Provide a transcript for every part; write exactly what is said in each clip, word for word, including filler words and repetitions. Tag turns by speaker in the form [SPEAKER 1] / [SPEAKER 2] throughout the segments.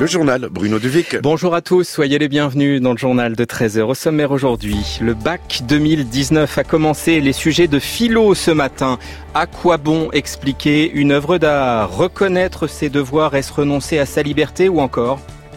[SPEAKER 1] Le journal, Bruno Duvic.
[SPEAKER 2] Bonjour à tous, soyez les bienvenus dans le journal de treize heures. Au sommaire aujourd'hui, le bac deux mille dix-neuf a commencé. Les sujets de philo ce matin. À quoi bon expliquer une œuvre d'art? Reconnaître ses devoirs, est-ce renoncer à sa liberté ou encore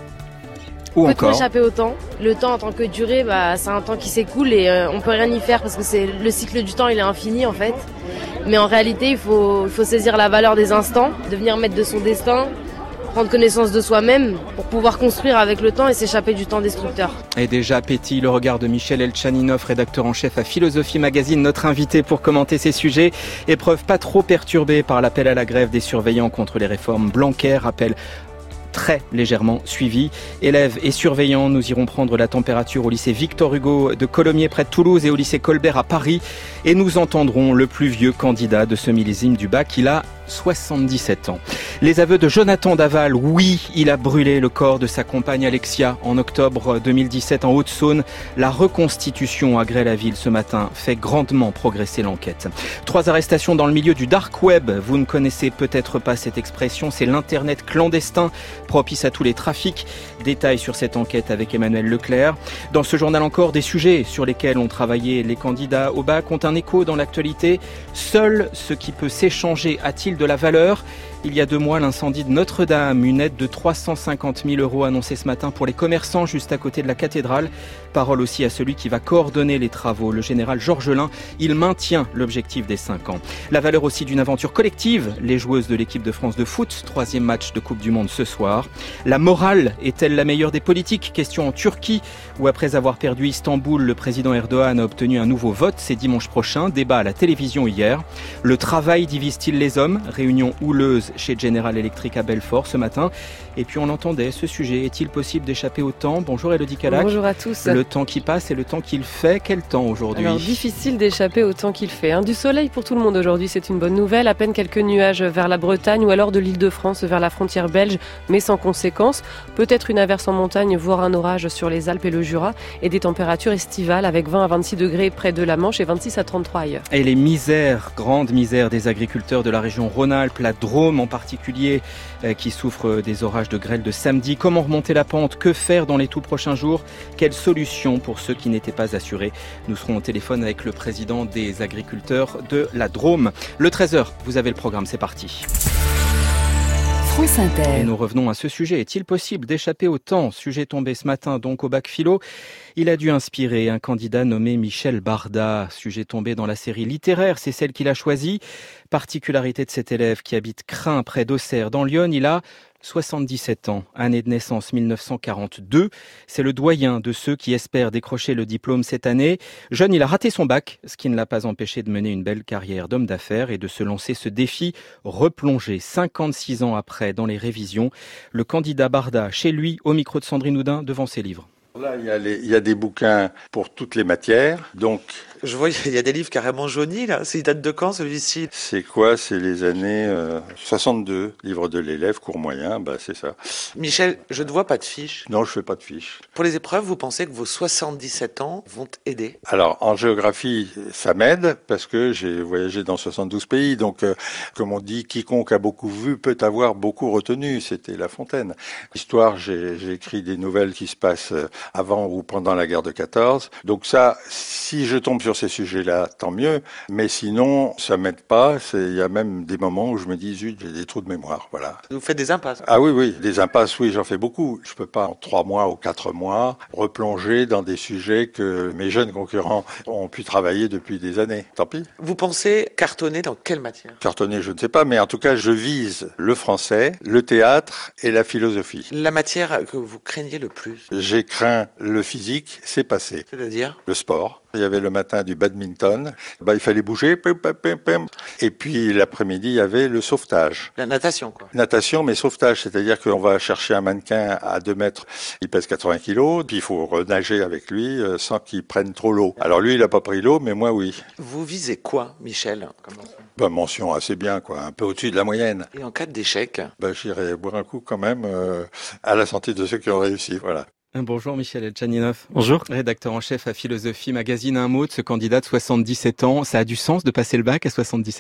[SPEAKER 2] Ou
[SPEAKER 3] Peut-on
[SPEAKER 2] encore
[SPEAKER 3] échapper au temps? Le temps en tant que durée, bah, c'est un temps qui s'écoule et euh, on peut rien y faire parce que c'est le cycle du temps, il est infini en fait. Mais en réalité, il faut, il faut saisir la valeur des instants, devenir maître de son destin, prendre connaissance de soi-même pour pouvoir construire avec le temps et s'échapper du temps destructeur.
[SPEAKER 2] Et déjà pétille le regard de Michel Elchaninov, rédacteur en chef à Philosophie Magazine, notre invité pour commenter ces sujets. Épreuve pas trop perturbée par l'appel à la grève des surveillants contre les réformes Blanquer, appel très légèrement suivi. Élèves et surveillants, nous irons prendre la température au lycée Victor Hugo de Colomiers près de Toulouse et au lycée Colbert à Paris. Et nous entendrons le plus vieux candidat de ce millésime du bac. Il a soixante-dix-sept ans. Les aveux de Jonathan Daval, oui, il a brûlé le corps de sa compagne Alexia en octobre deux mille dix-sept en Haute-Saône. La reconstitution à Grès-la-Ville ce matin fait grandement progresser l'enquête. Trois arrestations dans le milieu du dark web. Vous ne connaissez peut-être pas cette expression, c'est l'internet clandestin propice à tous les trafics. Détails sur cette enquête avec Emmanuel Leclerc. Dans ce journal encore, des sujets sur lesquels ont travaillé les candidats au bac ont un écho dans l'actualité. Seul ce qui peut s'échanger a-t-il de la valeur? Il y a deux mois, l'incendie de Notre-Dame, une aide de trois cent cinquante mille euros annoncée ce matin pour les commerçants juste à côté de la cathédrale. Parole aussi à celui qui va coordonner les travaux, le général Georges Lin. Il maintient l'objectif des cinq ans. La valeur aussi d'une aventure collective. Les joueuses de l'équipe de France de foot, troisième match de Coupe du Monde ce soir. La morale est-elle la meilleure des politiques? Question en Turquie, où après avoir perdu Istanbul, le président Erdogan a obtenu un nouveau vote. C'est dimanche prochain. Débat à la télévision hier. Le travail divise-t-il les hommes? Réunion houleuse chez General Electric à Belfort ce matin. Et puis on l'entendait, ce sujet, est-il possible d'échapper au temps? Bonjour Élodie Calac.
[SPEAKER 4] Bonjour à tous.
[SPEAKER 2] Le temps qui passe et le temps qu'il fait, quel temps aujourd'hui?
[SPEAKER 4] Alors difficile d'échapper au temps qu'il fait. Hein. Du soleil pour tout le monde aujourd'hui, c'est une bonne nouvelle. À peine quelques nuages vers la Bretagne ou alors de l'Île-de-France vers la frontière belge, mais sans conséquence. Peut-être une averse en montagne, voire un orage sur les Alpes et le Jura. Et des températures estivales avec vingt à vingt-six degrés près de la Manche et vingt-six à trente-trois ailleurs.
[SPEAKER 2] Et les misères, grandes misères des agriculteurs de la région Rhône-Alpes, la Drôme en particulier, euh, qui souffrent des orages de grêle de samedi. Comment remonter la pente? Que faire dans les tout prochains jours? Quelle solution pour ceux qui n'étaient pas assurés? Nous serons au téléphone avec le président des agriculteurs de la Drôme. Le treize heures, vous avez le programme, c'est parti.
[SPEAKER 5] France Inter.
[SPEAKER 2] Et nous revenons à ce sujet. Est-il possible d'échapper au temps? Sujet tombé ce matin donc au bac philo. Il a dû inspirer un candidat nommé Michel Barda. Sujet tombé dans la série littéraire, c'est celle qu'il a choisie. Particularité de cet élève qui habite Crin près d'Auxerre dans l'Yonne, il a soixante-dix-sept ans, année de naissance mille neuf cent quarante-deux. C'est le doyen de ceux qui espèrent décrocher le diplôme cette année. Jeune, il a raté son bac, ce qui ne l'a pas empêché de mener une belle carrière d'homme d'affaires et de se lancer ce défi, replonger cinquante-six ans après dans les révisions. Le candidat Barda, chez lui, au micro de Sandrine Houdin, devant ses livres.
[SPEAKER 6] Là, il y, a les, il y a des bouquins pour toutes les matières, donc...
[SPEAKER 7] Je vois, il y a des livres carrément jaunis, là. C'est date de quand, celui-ci?
[SPEAKER 6] C'est quoi? C'est les années euh, soixante-deux. Livre de l'élève, cours moyen, bah c'est ça.
[SPEAKER 7] Michel, je ne vois pas de fiches.
[SPEAKER 6] Non, je fais pas de fiches.
[SPEAKER 7] Pour les épreuves, vous pensez que vos soixante-dix-sept ans vont aider?
[SPEAKER 6] Alors, en géographie, ça m'aide, parce que j'ai voyagé dans soixante-douze pays, donc, euh, comme on dit, quiconque a beaucoup vu peut avoir beaucoup retenu. C'était La Fontaine. Histoire, j'ai, j'ai écrit des nouvelles qui se passent avant ou pendant la guerre de quatorze. Donc ça, si je tombe sur ces sujets-là, tant mieux. Mais sinon, ça m'aide pas. Il y a même des moments où je me dis, zut, j'ai des trous de mémoire. Voilà.
[SPEAKER 7] Vous faites des impasses?
[SPEAKER 6] Ah oui, oui. Des impasses, oui, j'en fais beaucoup. Je peux pas, en trois mois ou quatre mois, replonger dans des sujets que mes jeunes concurrents ont pu travailler depuis des années. Tant pis.
[SPEAKER 7] Vous pensez cartonner dans quelle matière?
[SPEAKER 6] Cartonner, je ne sais pas, mais en tout cas, je vise le français, le théâtre et la philosophie.
[SPEAKER 7] La matière que vous craignez le plus?
[SPEAKER 6] J'ai craint le physique, c'est passé.
[SPEAKER 7] C'est-à-dire?
[SPEAKER 6] Le sport. Il y avait le matin du badminton. Bah, il fallait bouger. Et puis l'après-midi, il y avait le sauvetage.
[SPEAKER 7] La natation, quoi.
[SPEAKER 6] Natation, mais sauvetage. C'est-à-dire qu'on va chercher un mannequin à deux mètres. Il pèse quatre-vingts kilos. Puis il faut renager avec lui sans qu'il prenne trop l'eau. Alors lui, il n'a pas pris l'eau, mais moi, oui.
[SPEAKER 7] Vous visez quoi, Michel?
[SPEAKER 6] Bah, mention assez bien, quoi. Un peu au-dessus de la moyenne.
[SPEAKER 7] Et en cas d'échec?
[SPEAKER 6] Bah, j'irai boire un coup quand même euh, à la santé de ceux qui ont réussi. Voilà.
[SPEAKER 2] Bonjour Michel Elchaninov. Bonjour. Rédacteur en chef à Philosophie Magazine. Un mot de ce candidat de soixante-dix-sept ans. Ça a du sens de passer le bac à soixante-dix-sept ans?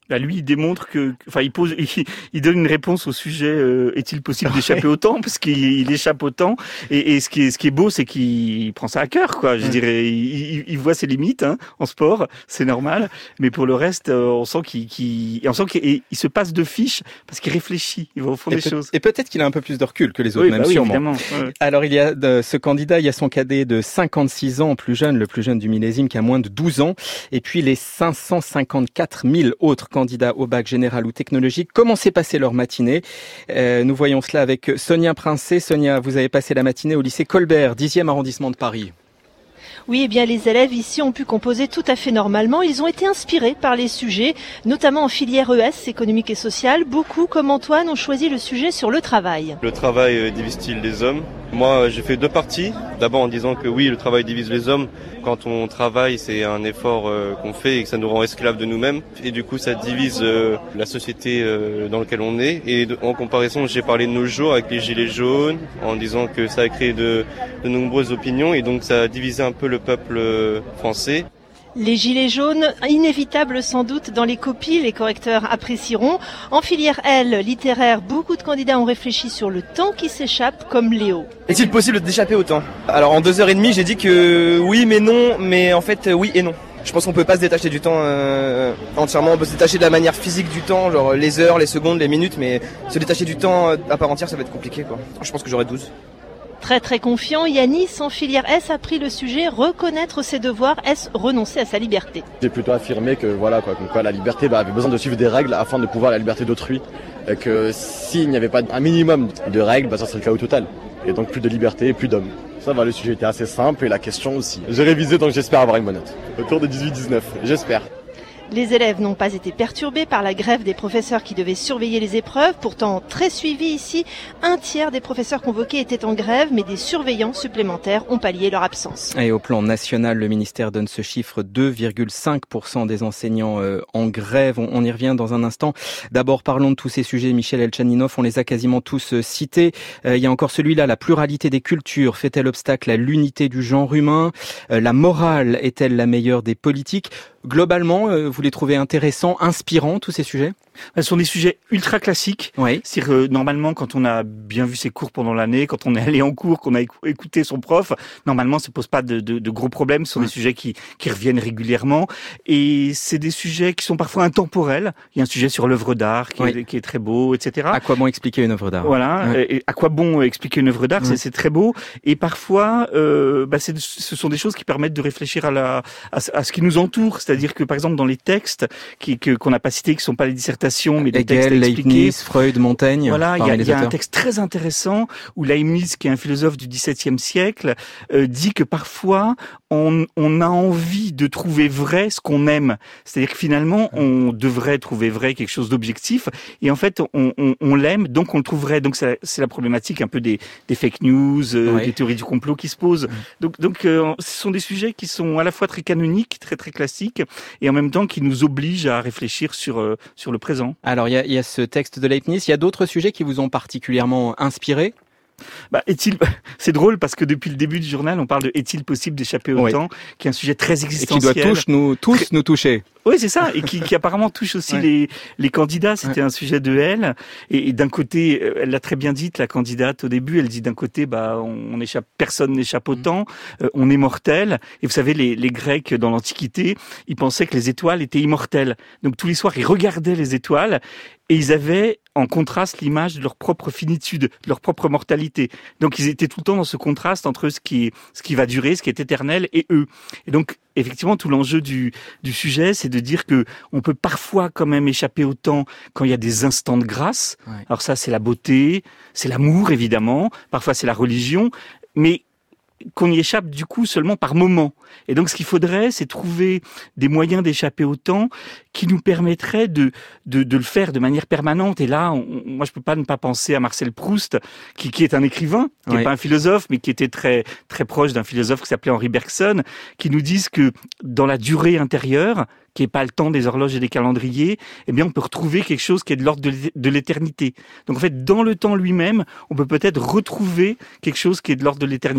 [SPEAKER 1] Bah lui, il démontre que, enfin, il pose, il, il donne une réponse au sujet euh, est-il possible d'échapper au temps, parce qu'il il échappe au temps. Et, et ce qui est, ce qui est beau, c'est qu'il prend ça à cœur, quoi. Je dirais, il, il voit ses limites hein, en sport, c'est normal. Mais pour le reste, euh, on sent qu'il, qu'il, on sent qu'il il se passe de fiches parce qu'il réfléchit, il va au fond
[SPEAKER 2] et
[SPEAKER 1] des
[SPEAKER 2] peut-
[SPEAKER 1] choses.
[SPEAKER 2] Et peut-être qu'il a un peu plus de recul que les autres,
[SPEAKER 1] Oui,
[SPEAKER 2] même
[SPEAKER 1] bah oui,
[SPEAKER 2] sûrement.
[SPEAKER 1] évidemment. Ouais.
[SPEAKER 2] Alors il y a de, ce candidat, il y a son cadet de cinquante-six ans, plus jeune, le plus jeune du millésime, qui a moins de douze ans. Et puis les cinq cent cinquante-quatre mille autres candidats au bac général ou technologique. Comment s'est passée leur matinée? euh, Nous voyons cela avec Sonia Princet. Sonia, vous avez passé la matinée au lycée Colbert, dixième arrondissement de Paris.
[SPEAKER 8] Oui, eh bien les élèves ici ont pu composer tout à fait normalement. Ils ont été inspirés par les sujets, notamment en filière E S, économique et sociale. Beaucoup, comme Antoine, ont choisi le sujet sur le travail.
[SPEAKER 9] Le travail euh, divise-t-il les hommes? Moi, j'ai fait deux parties. D'abord en disant que oui, le travail divise les hommes. Quand on travaille, c'est un effort euh, qu'on fait et que ça nous rend esclaves de nous-mêmes. Et du coup, ça divise euh, la société euh, dans laquelle on est. Et de, en comparaison, j'ai parlé de nos jours avec les gilets jaunes, en disant que ça a créé de, de nombreuses opinions et donc ça a divisé un peu le peuple euh, français.
[SPEAKER 8] Les gilets jaunes, inévitables sans doute dans les copies, les correcteurs apprécieront. En filière L, littéraire, beaucoup de candidats ont réfléchi sur le temps qui s'échappe, comme Léo.
[SPEAKER 10] Est-il possible d'échapper au temps? Alors en deux heures et demie, j'ai dit que oui mais non, mais en fait oui et non. Je pense qu'on peut pas se détacher du temps euh, entièrement, on peut se détacher de la manière physique du temps, genre les heures, les secondes, les minutes, mais se détacher du temps à part entière, ça va être compliqué quoi. Je pense que j'aurai douze.
[SPEAKER 8] Très très confiant, Yanis, en filière S, a pris le sujet reconnaître ses devoirs, est-ce renoncer à sa liberté?
[SPEAKER 11] J'ai plutôt affirmé que voilà quoi, quoi la liberté bah, avait besoin de suivre des règles afin de pouvoir la liberté d'autrui, et que s'il n'y avait pas un minimum de règles, bah, ça serait le chaos total, et donc plus de liberté et plus d'hommes. Ça va, le sujet était assez simple et la question aussi. J'ai révisé donc j'espère avoir une bonne note. Autour de dix-huit dix-neuf, j'espère.
[SPEAKER 8] Les élèves n'ont pas été perturbés par la grève des professeurs qui devaient surveiller les épreuves, pourtant très suivis ici. Un tiers des professeurs convoqués étaient en grève, mais des surveillants supplémentaires ont pallié leur absence.
[SPEAKER 2] Et au plan national, le ministère donne ce chiffre, deux virgule cinq pour cent des enseignants euh, en grève. On, on y revient dans un instant. D'abord, parlons de tous ces sujets. Michel Elchaninov, on les a quasiment tous euh, cités. Euh, il y a encore celui-là, la pluralité des cultures fait-elle obstacle à l'unité du genre humain? euh, La morale est-elle la meilleure des politiques? Globalement, euh, vous les trouvez intéressants, inspirants, tous ces sujets?
[SPEAKER 1] Ce sont des sujets ultra classiques.
[SPEAKER 2] Oui.
[SPEAKER 1] C'est-à-dire que normalement, quand on a bien vu ses cours pendant l'année, quand on est allé en cours, qu'on a écouté son prof, normalement, ça pose pas de, de, de gros problèmes. Ce sont ouais. des sujets qui, qui reviennent régulièrement. Et c'est des sujets qui sont parfois intemporels. Il y a un sujet sur l'œuvre d'art qui, oui. est, qui est très beau, et cetera.
[SPEAKER 2] À quoi bon expliquer une œuvre d'art?
[SPEAKER 1] Voilà. Ouais. Et à quoi bon expliquer une œuvre d'art? Ouais. C'est, c'est très beau. Et parfois, euh, bah c'est, ce sont des choses qui permettent de réfléchir à, la, à, à ce qui nous entoure. C'est-à-dire que, par exemple, dans les textes qui, que, qu'on n'a pas cités, qui sont pas les dissertations, mais des
[SPEAKER 2] Hegel,
[SPEAKER 1] textes à expliquer.
[SPEAKER 2] Leibniz, Freud, Montaigne.
[SPEAKER 1] Voilà, il y a, y a un texte très intéressant où Leibniz, qui est un philosophe du dix-septième siècle, euh, dit que parfois on, on a envie de trouver vrai ce qu'on aime. C'est-à-dire que finalement, on devrait trouver vrai quelque chose d'objectif, et en fait, on, on, on l'aime, donc on le trouve vrai. Donc c'est, c'est la problématique un peu des, des fake news, euh, oui. des théories du complot qui se posent. Donc, donc euh, ce sont des sujets qui sont à la fois très canoniques, très très classiques, et en même temps qui nous obligent à réfléchir sur euh, sur le présent.
[SPEAKER 2] Alors, il y a, y a ce texte de Leibniz. Il y a d'autres sujets qui vous ont particulièrement inspiré?
[SPEAKER 1] Bah, est-il, c'est drôle parce que depuis le début du journal, on parle de est-il possible d'échapper au oui. temps, qui est un sujet très existentiel.
[SPEAKER 2] Et qui doit tous nous, tous très... nous toucher.
[SPEAKER 1] Oui, c'est ça, et qui, qui apparemment touche aussi ouais. les, les candidats. C'était ouais. un sujet de elle. Et, et d'un côté, elle l'a très bien dit, la candidate au début, elle dit d'un côté, bah, on, on échappe, personne n'échappe au temps, euh, on est mortel. Et vous savez, les, les Grecs dans l'Antiquité, ils pensaient que les étoiles étaient immortelles. Donc tous les soirs, ils regardaient les étoiles et ils avaient en contraste l'image de leur propre finitude, de leur propre mortalité. Donc ils étaient tout le temps dans ce contraste entre ce qui, ce qui va durer, ce qui est éternel, et eux. Et donc effectivement, tout l'enjeu du, du sujet, c'est de dire que on peut parfois quand même échapper au temps quand il y a des instants de grâce. Ouais. Alors ça, c'est la beauté, c'est l'amour évidemment, parfois c'est la religion, mais qu'on y échappe du coup seulement par moment. Et donc ce qu'il faudrait, c'est trouver des moyens d'échapper au temps qui nous permettraient de de, de le faire de manière permanente. Et là, on, moi je peux pas ne pas penser à Marcel Proust, qui, qui est un écrivain, qui n'est oui. pas un philosophe, mais qui était très très proche d'un philosophe qui s'appelait Henri Bergson, qui nous disent que dans la durée intérieure, qui est pas le temps des horloges et des calendriers, eh bien on peut retrouver quelque chose qui est de l'ordre de l'éternité. Donc en fait, dans le temps lui-même, on peut peut-être retrouver quelque chose qui est de l'ordre de l'éternité. Donc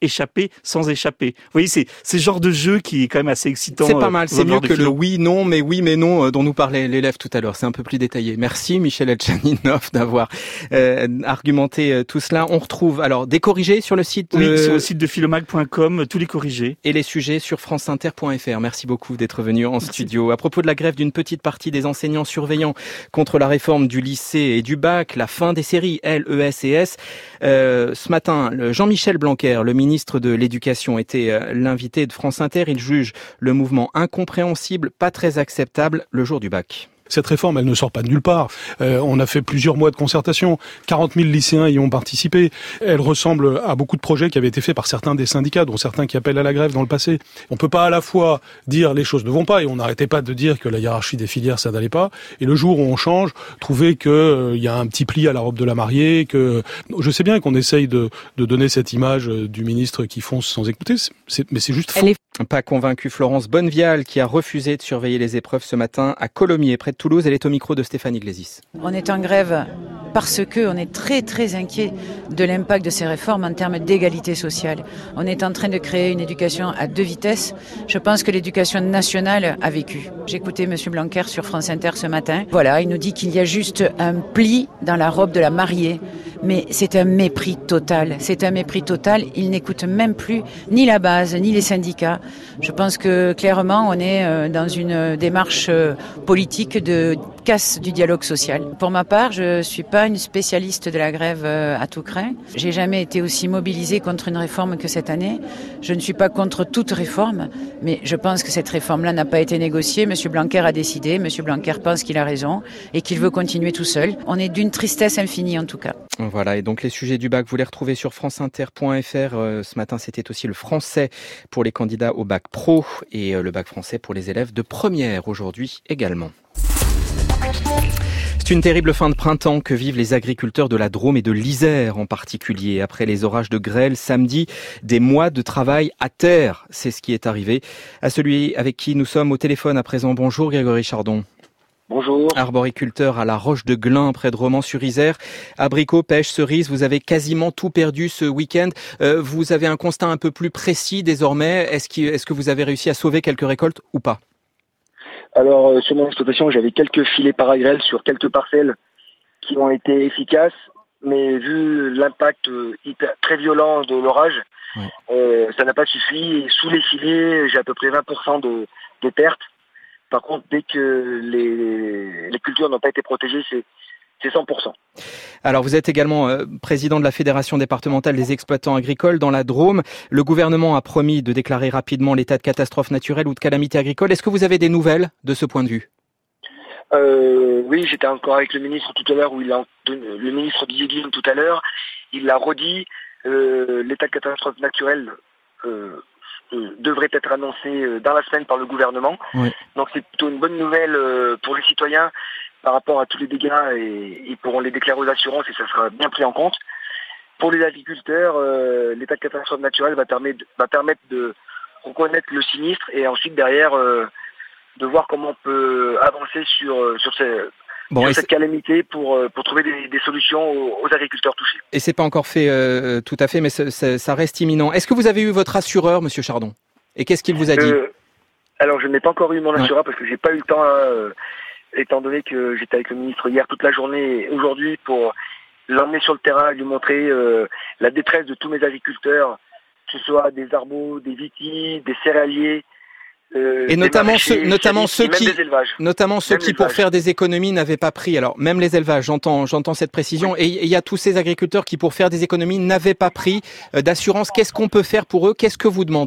[SPEAKER 1] échapper sans échapper. Vous voyez, c'est c'est ce genre de jeu qui est quand même assez excitant.
[SPEAKER 2] C'est pas mal,
[SPEAKER 1] euh,
[SPEAKER 2] c'est mieux que le oui, non, mais oui, mais non, euh, dont nous parlait l'élève tout à l'heure. C'est un peu plus détaillé. Merci Michel Elchaninov d'avoir euh, argumenté euh, tout cela. On retrouve alors des corrigés sur le site.
[SPEAKER 1] Oui,
[SPEAKER 2] euh,
[SPEAKER 1] sur le site de philomag point com, tous les corrigés.
[SPEAKER 2] Et les sujets sur franceinter point f r. Merci beaucoup d'être venu en Merci. studio. À propos de la grève d'une petite partie des enseignants surveillants contre la réforme du lycée et du bac, la fin des séries L, E S et S. Euh, ce matin, le Jean-Michel Blanquer, le ministre de l'Éducation, était euh, l'invité de France Inter. Il juge le mouvement incompréhensible, pas très acceptable le jour du bac.
[SPEAKER 12] Cette réforme, elle ne sort pas de nulle part. Euh, on a fait plusieurs mois de concertation. quarante mille lycéens y ont participé. Elle ressemble à beaucoup de projets qui avaient été faits par certains des syndicats, dont certains qui appellent à la grève dans le passé. On peut pas à la fois dire les choses ne vont pas, et on n'arrêtait pas de dire que la hiérarchie des filières, ça n'allait pas. Et le jour où on change, trouver que euh, y a un petit pli à la robe de la mariée, que je sais bien qu'on essaye de, de donner cette image du ministre qui fonce sans écouter, c'est, mais c'est juste faux.
[SPEAKER 2] Elle est pas convaincue. Florence Bonnevial, qui a refusé de surveiller les épreuves ce matin à Colomiers, près de Toulouse. Elle est au micro de Stéphanie Glésis.
[SPEAKER 13] On est en grève parce que on est très très inquiet de l'impact de ces réformes en termes d'égalité sociale. On est en train de créer une éducation à deux vitesses. Je pense que l'éducation nationale a vécu. J'ai écouté Monsieur Blanquer sur France Inter ce matin. Voilà, il nous dit qu'il y a juste un pli dans la robe de la mariée. Mais c'est un mépris total. C'est un mépris total. Il n'écoute même plus ni la base, ni les syndicats. Je pense que clairement, on est dans une démarche politique de casse du dialogue social. Pour ma part, je suis pas une spécialiste de la grève à tout crin. J'ai jamais été aussi mobilisée contre une réforme que cette année. Je ne suis pas contre toute réforme, mais je pense que cette réforme-là n'a pas été négociée. Monsieur Blanquer a décidé. Monsieur Blanquer pense qu'il a raison et qu'il veut continuer tout seul. On est d'une tristesse infinie en tout cas.
[SPEAKER 2] Voilà, et donc les sujets du bac, vous les retrouvez sur franceinter point f r. Euh, ce matin, c'était aussi le français pour les candidats au bac pro et euh, le bac français pour les élèves de première aujourd'hui également. C'est une terrible fin de printemps que vivent les agriculteurs de la Drôme et de l'Isère en particulier. Après les orages de grêle samedi, des mois de travail à terre, c'est ce qui est arrivé à celui avec qui nous sommes au téléphone à présent. Bonjour Grégory Chardon.
[SPEAKER 14] Bonjour.
[SPEAKER 2] Arboriculteur à la Roche de Glin, près de Romans-sur-Isère. Abricots, pêche, cerises, vous avez quasiment tout perdu ce week-end. Euh, vous avez un constat un peu plus précis désormais. Est-ce que, est-ce que vous avez réussi à sauver quelques récoltes ou pas ?
[SPEAKER 14] Alors, euh, sur mon exploitation, j'avais quelques filets paragrèle sur quelques parcelles qui ont été efficaces. Mais vu l'impact euh, hyper, très violent de l'orage, ouais. euh, ça n'a pas suffi. Et sous les filets, j'ai à peu près vingt pour cent de, de pertes. Par contre, dès que les, les cultures n'ont pas été protégées, c'est, c'est cent pour cent.
[SPEAKER 2] Alors, vous êtes également euh, président de la Fédération départementale des exploitants agricoles dans la Drôme. Le gouvernement a promis de déclarer rapidement l'état de catastrophe naturelle ou de calamité agricole. Est-ce que vous avez des nouvelles de ce point de vue ?
[SPEAKER 14] euh, Oui, j'étais encore avec le ministre tout à l'heure, où il a, le ministre Didier Guillaume tout à l'heure, il l'a redit, euh, l'état de catastrophe naturelle euh, devrait être annoncé dans la semaine par le gouvernement. Oui. Donc c'est plutôt une bonne nouvelle pour les citoyens par rapport à tous les dégâts, et ils pourront les déclarer aux assurances et ça sera bien pris en compte. Pour les agriculteurs, euh, l'état de catastrophe naturelle va permettre, va permettre de reconnaître le sinistre et ensuite derrière euh, de voir comment on peut avancer sur, sur ces... Bon, sur cette calamité pour, pour trouver des, des solutions aux, aux agriculteurs touchés.
[SPEAKER 2] Et c'est pas encore fait euh, tout à fait, mais c'est, c'est, ça reste imminent. Est-ce que vous avez eu votre assureur, Monsieur Chardon ? Et qu'est-ce qu'il vous a dit ?
[SPEAKER 14] euh, Alors, je n'ai pas encore eu mon assureur, ouais. Parce que j'ai pas eu le temps, euh, étant donné que j'étais avec le ministre hier toute la journée et aujourd'hui pour l'emmener sur le terrain et lui montrer euh, la détresse de tous mes agriculteurs, que ce soit des arbos, des vitis, des céréaliers.
[SPEAKER 2] Euh, et notamment ceux, notamment ceux qui, notamment ceux qui, pour faire des économies, n'avaient pas pris. Alors même les élevages, j'entends, j'entends cette précision. Oui. Et il y a tous ces agriculteurs qui, pour faire des économies, n'avaient pas pris euh, d'assurance. Qu'est-ce qu'on peut faire pour eux ? Qu'est-ce que vous demandez ?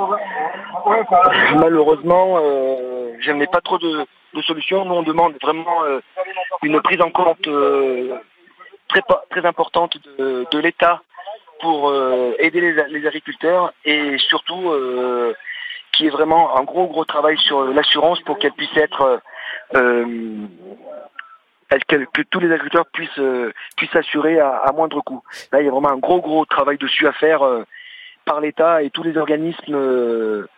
[SPEAKER 14] Malheureusement, euh, je n'ai pas trop de, de solutions. Nous, on demande vraiment euh, une prise en compte euh, très très importante de, de l'État pour euh, aider les, les agriculteurs et surtout. Euh, qui est vraiment un gros gros travail sur l'assurance pour qu'elle puisse être euh, que, que tous les agriculteurs puissent euh, puissent s'assurer à, à moindre coût. Là, il y a vraiment un gros gros travail dessus à faire euh, par l'État et tous les organismes euh,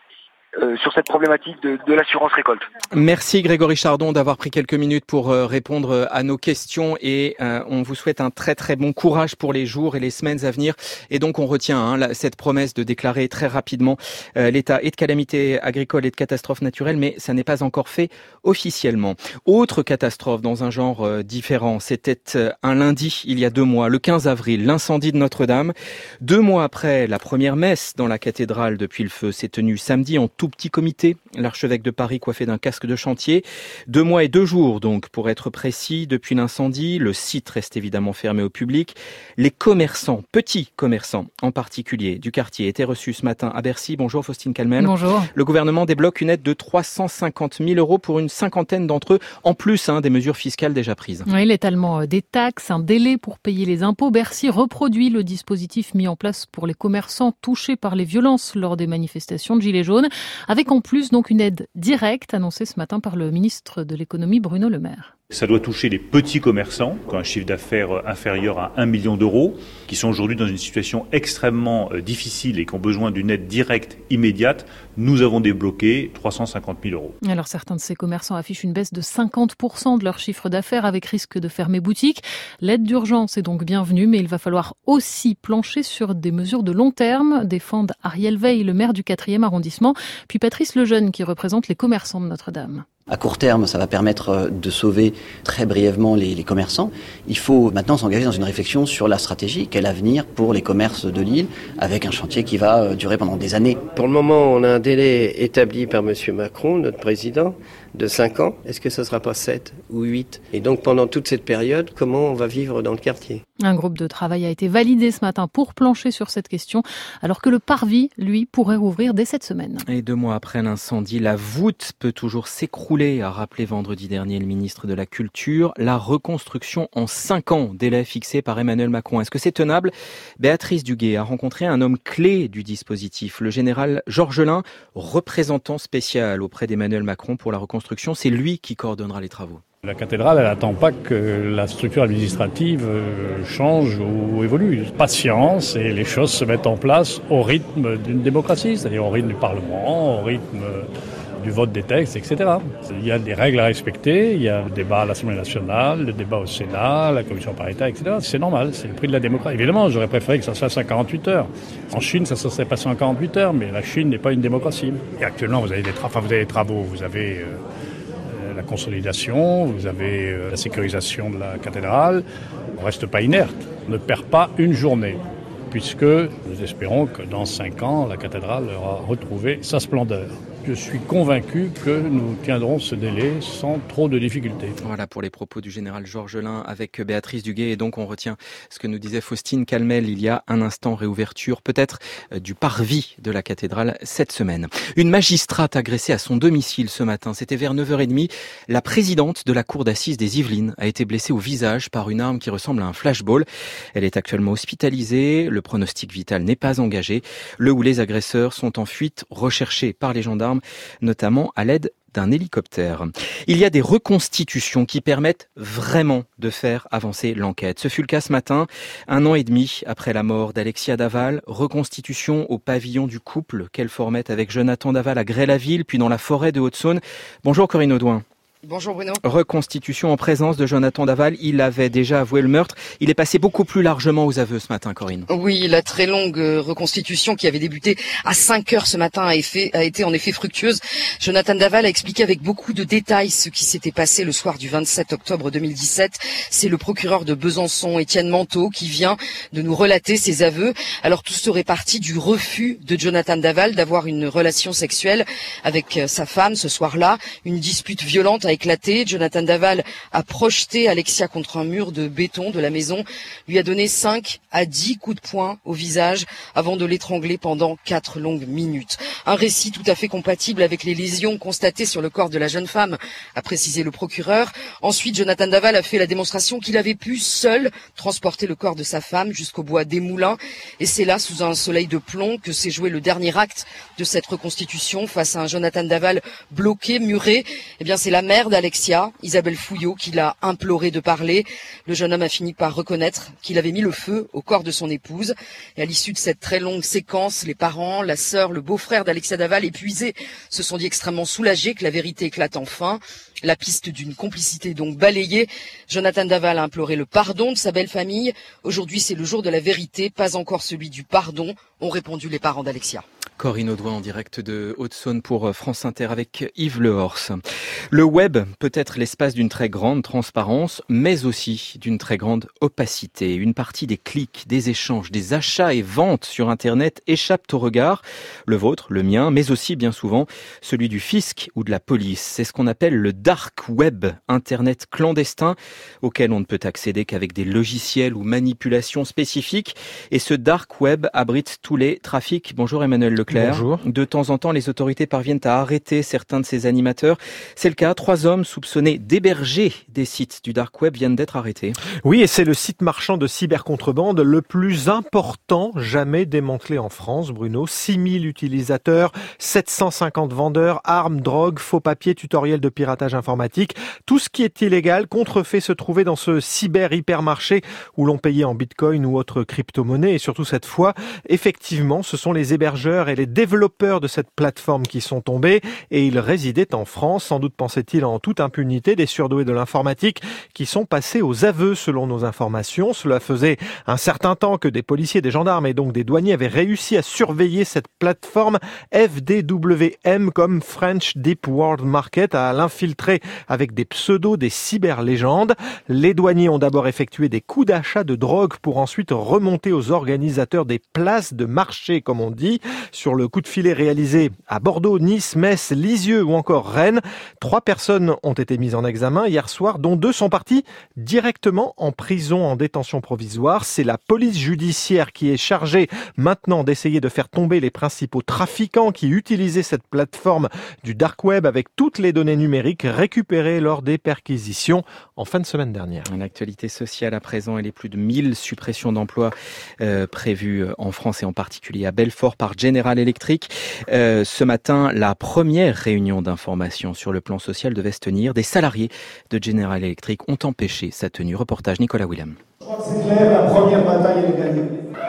[SPEAKER 14] euh, sur cette problématique de, de l'assurance récolte.
[SPEAKER 2] Merci Grégory Chardon d'avoir pris quelques minutes pour euh, répondre à nos questions et euh, on vous souhaite un très très bon courage pour les jours et les semaines à venir. Et donc on retient hein, la, cette promesse de déclarer très rapidement euh, l'état et de calamité agricole et de catastrophe naturelle, mais ça n'est pas encore fait officiellement. Autre catastrophe dans un genre euh, différent, c'était euh, un lundi il y a deux mois, le quinze avril, l'incendie de Notre-Dame. Deux mois après, la première messe dans la cathédrale depuis le feu s'est tenue samedi en tout petit comité. L'archevêque de Paris coiffé d'un casque de chantier. Deux mois et deux jours donc, pour être précis, depuis l'incendie. Le site reste évidemment fermé au public. Les commerçants, petits commerçants en particulier, du quartier étaient reçus ce matin à Bercy. Bonjour Faustine Calmel.
[SPEAKER 15] Bonjour.
[SPEAKER 2] Le gouvernement débloque une aide de trois cent cinquante mille euros pour une cinquantaine d'entre eux, en plus hein, des mesures fiscales déjà prises.
[SPEAKER 15] Oui, l'étalement des taxes, un délai pour payer les impôts. Bercy reproduit le dispositif mis en place pour les commerçants touchés par les violences lors des manifestations de Gilets jaunes, avec en plus donc une aide directe annoncée ce matin par le ministre de l'économie Bruno Le Maire.
[SPEAKER 16] Ça doit toucher les petits commerçants qui ont un chiffre d'affaires inférieur à un million d'euros, qui sont aujourd'hui dans une situation extrêmement difficile et qui ont besoin d'une aide directe immédiate. Nous avons débloqué trois cent cinquante mille euros.
[SPEAKER 15] Alors certains de ces commerçants affichent une baisse de cinquante pour cent de leur chiffre d'affaires avec risque de fermer boutique. L'aide d'urgence est donc bienvenue, mais il va falloir aussi plancher sur des mesures de long terme, défendent Ariel Veil, le maire du quatrième arrondissement, puis Patrice Lejeune qui représente les commerçants de Notre-Dame.
[SPEAKER 17] À court terme, ça va permettre de sauver très brièvement les, les commerçants. Il faut maintenant s'engager dans une réflexion sur la stratégie, quel avenir pour les commerces de l'île, avec un chantier qui va durer pendant des années.
[SPEAKER 18] Pour le moment, on a un délai établi par Monsieur Macron, notre président, de cinq ans. Est-ce que ce ne sera pas sept ou huit ? Et donc pendant toute cette période, comment on va vivre dans le quartier ?
[SPEAKER 15] Un groupe de travail a été validé ce matin pour plancher sur cette question, alors que le parvis, lui, pourrait rouvrir dès cette semaine.
[SPEAKER 2] Et deux mois après l'incendie, la voûte peut toujours s'écrouler, a rappelé vendredi dernier le ministre de la Culture. La reconstruction en cinq ans, délai fixé par Emmanuel Macron. Est-ce que c'est tenable ? Béatrice Duguay a rencontré un homme clé du dispositif, le général Georges Lin, représentant spécial auprès d'Emmanuel Macron pour la reconstruction. C'est lui qui coordonnera les travaux.
[SPEAKER 19] La cathédrale, elle n'attend pas que la structure administrative change ou évolue. Patience et les choses se mettent en place au rythme d'une démocratie, c'est-à-dire au rythme du Parlement, au rythme du vote des textes, et cetera. Il y a des règles à respecter, il y a le débat à l'Assemblée nationale, le débat au Sénat, la commission paritaire, et cetera. C'est normal, c'est le prix de la démocratie. Évidemment, j'aurais préféré que ça se fasse en quarante-huit heures. En Chine, ça se serait passé en quarante-huit heures, mais la Chine n'est pas une démocratie. Et actuellement, vous avez des, tra- enfin, vous avez des travaux, vous avez euh, la consolidation, vous avez euh, la sécurisation de la cathédrale. On ne reste pas inerte, on ne perd pas une journée, puisque nous espérons que dans cinq ans, la cathédrale aura retrouvé sa splendeur. Je suis convaincu que nous tiendrons ce délai sans trop de difficultés.
[SPEAKER 2] Voilà pour les propos du général Georges Lin avec Béatrice Duguay. Et donc on retient ce que nous disait Faustine Calmel il y a un instant, réouverture peut-être du parvis de la cathédrale cette semaine. Une magistrate agressée à son domicile ce matin, c'était vers neuf heures trente. La présidente de la cour d'assises des Yvelines a été blessée au visage par une arme qui ressemble à un flashball. Elle est actuellement hospitalisée, le pronostic vital n'est pas engagé. Le ou les agresseurs sont en fuite, recherchés par les gendarmes, notamment à l'aide d'un hélicoptère. Il y a des reconstitutions qui permettent vraiment de faire avancer l'enquête. Ce fut le cas ce matin, un an et demi après la mort d'Alexia Daval. Reconstitution au pavillon du couple qu'elle formait avec Jonathan Daval à Grès-la-Ville, puis dans la forêt de Haute-Saône. Bonjour Corinne Audouin.
[SPEAKER 20] Bonjour Bruno.
[SPEAKER 2] Reconstitution en présence de Jonathan Daval. Il avait déjà avoué le meurtre. Il est passé beaucoup plus largement aux aveux ce matin, Corinne.
[SPEAKER 20] Oui, la très longue reconstitution qui avait débuté à cinq heures ce matin a, effet, a été en effet fructueuse. Jonathan Daval a expliqué avec beaucoup de détails ce qui s'était passé le soir du vingt-sept octobre deux mille dix-sept. C'est le procureur de Besançon, Étienne Manteau, qui vient de nous relater ses aveux. Alors tout serait parti du refus de Jonathan Daval d'avoir une relation sexuelle avec sa femme ce soir-là. Une dispute violente a éclaté. Jonathan Daval a projeté Alexia contre un mur de béton de la maison, lui a donné cinq à dix coups de poing au visage avant de l'étrangler pendant quatre longues minutes. Un récit tout à fait compatible avec les lésions constatées sur le corps de la jeune femme, a précisé le procureur. Ensuite, Jonathan Daval a fait la démonstration qu'il avait pu seul transporter le corps de sa femme jusqu'au bois des Moulins. Et c'est là, sous un soleil de plomb, que s'est joué le dernier acte de cette reconstitution face à un Jonathan Daval bloqué, muré. Eh bien, c'est la mère mère d'Alexia, Isabelle Fouillot, qui l'a imploré de parler. Le jeune homme a fini par reconnaître qu'il avait mis le feu au corps de son épouse. Et à l'issue de cette très longue séquence, les parents, la sœur, le beau-frère d'Alexia Daval, épuisés, se sont dit extrêmement soulagés que la vérité éclate enfin. La piste d'une complicité donc balayée. Jonathan Daval a imploré le pardon de sa belle famille. Aujourd'hui, c'est le jour de la vérité, pas encore celui du pardon, ont répondu les parents d'Alexia.
[SPEAKER 2] Corinne Audouin en direct de Haute-Saône pour France Inter avec Yves Lehorst. Le web peut être l'espace d'une très grande transparence, mais aussi d'une très grande opacité. Une partie des clics, des échanges, des achats et ventes sur Internet échappent au regard. Le vôtre, le mien, mais aussi bien souvent celui du fisc ou de la police. C'est ce qu'on appelle le dark web, Internet clandestin, auquel on ne peut accéder qu'avec des logiciels ou manipulations spécifiques. Et ce dark web abrite tous les trafics. Bonjour Emmanuel Leclerc.
[SPEAKER 21] Bonjour.
[SPEAKER 2] De temps en temps, les autorités parviennent à arrêter certains de ces animateurs. C'est le cas. Trois hommes soupçonnés d'héberger des sites du dark web viennent d'être arrêtés.
[SPEAKER 21] Oui, et c'est le site marchand de cybercontrebande le plus important jamais démantelé en France, Bruno. six mille utilisateurs, sept cent cinquante vendeurs, armes, drogues, faux papiers, tutoriels de piratage informatique. Tout ce qui est illégal, contrefait, se trouvait dans ce cyber-hypermarché où l'on payait en bitcoin ou autre crypto-monnaie. Et surtout cette fois, effectivement, ce sont les hébergeurs et les développeurs de cette plateforme qui sont tombés et ils résidaient en France. Sans doute pensaient-ils en toute impunité, des surdoués de l'informatique qui sont passés aux aveux selon nos informations. Cela faisait un certain temps que des policiers, des gendarmes et donc des douaniers avaient réussi à surveiller cette plateforme F D W M comme French Deep World Market, à l'infiltrer avec des pseudos, des cyberlégendes. Les douaniers ont d'abord effectué des coups d'achat de drogue pour ensuite remonter aux organisateurs des places de marché, comme on dit. Sur le coup de filet réalisé à Bordeaux, Nice, Metz, Lisieux ou encore Rennes, trois personnes ont été mises en examen hier soir, dont deux sont parties directement en prison en détention provisoire. C'est la police judiciaire qui est chargée maintenant d'essayer de faire tomber les principaux trafiquants qui utilisaient cette plateforme du dark web avec toutes les données numériques récupérées lors des perquisitions en fin de semaine dernière.
[SPEAKER 2] Une actualité sociale à présent et les plus de mille suppressions d'emplois euh, prévues en France et en particulier à Belfort par General Electric. Euh, ce matin, la première réunion d'information sur le plan social devait se tenir. Des salariés de General Electric ont empêché sa tenue. Reportage Nicolas Willem.
[SPEAKER 22] Je crois que c'est clair, la première bataille elle est gagnée.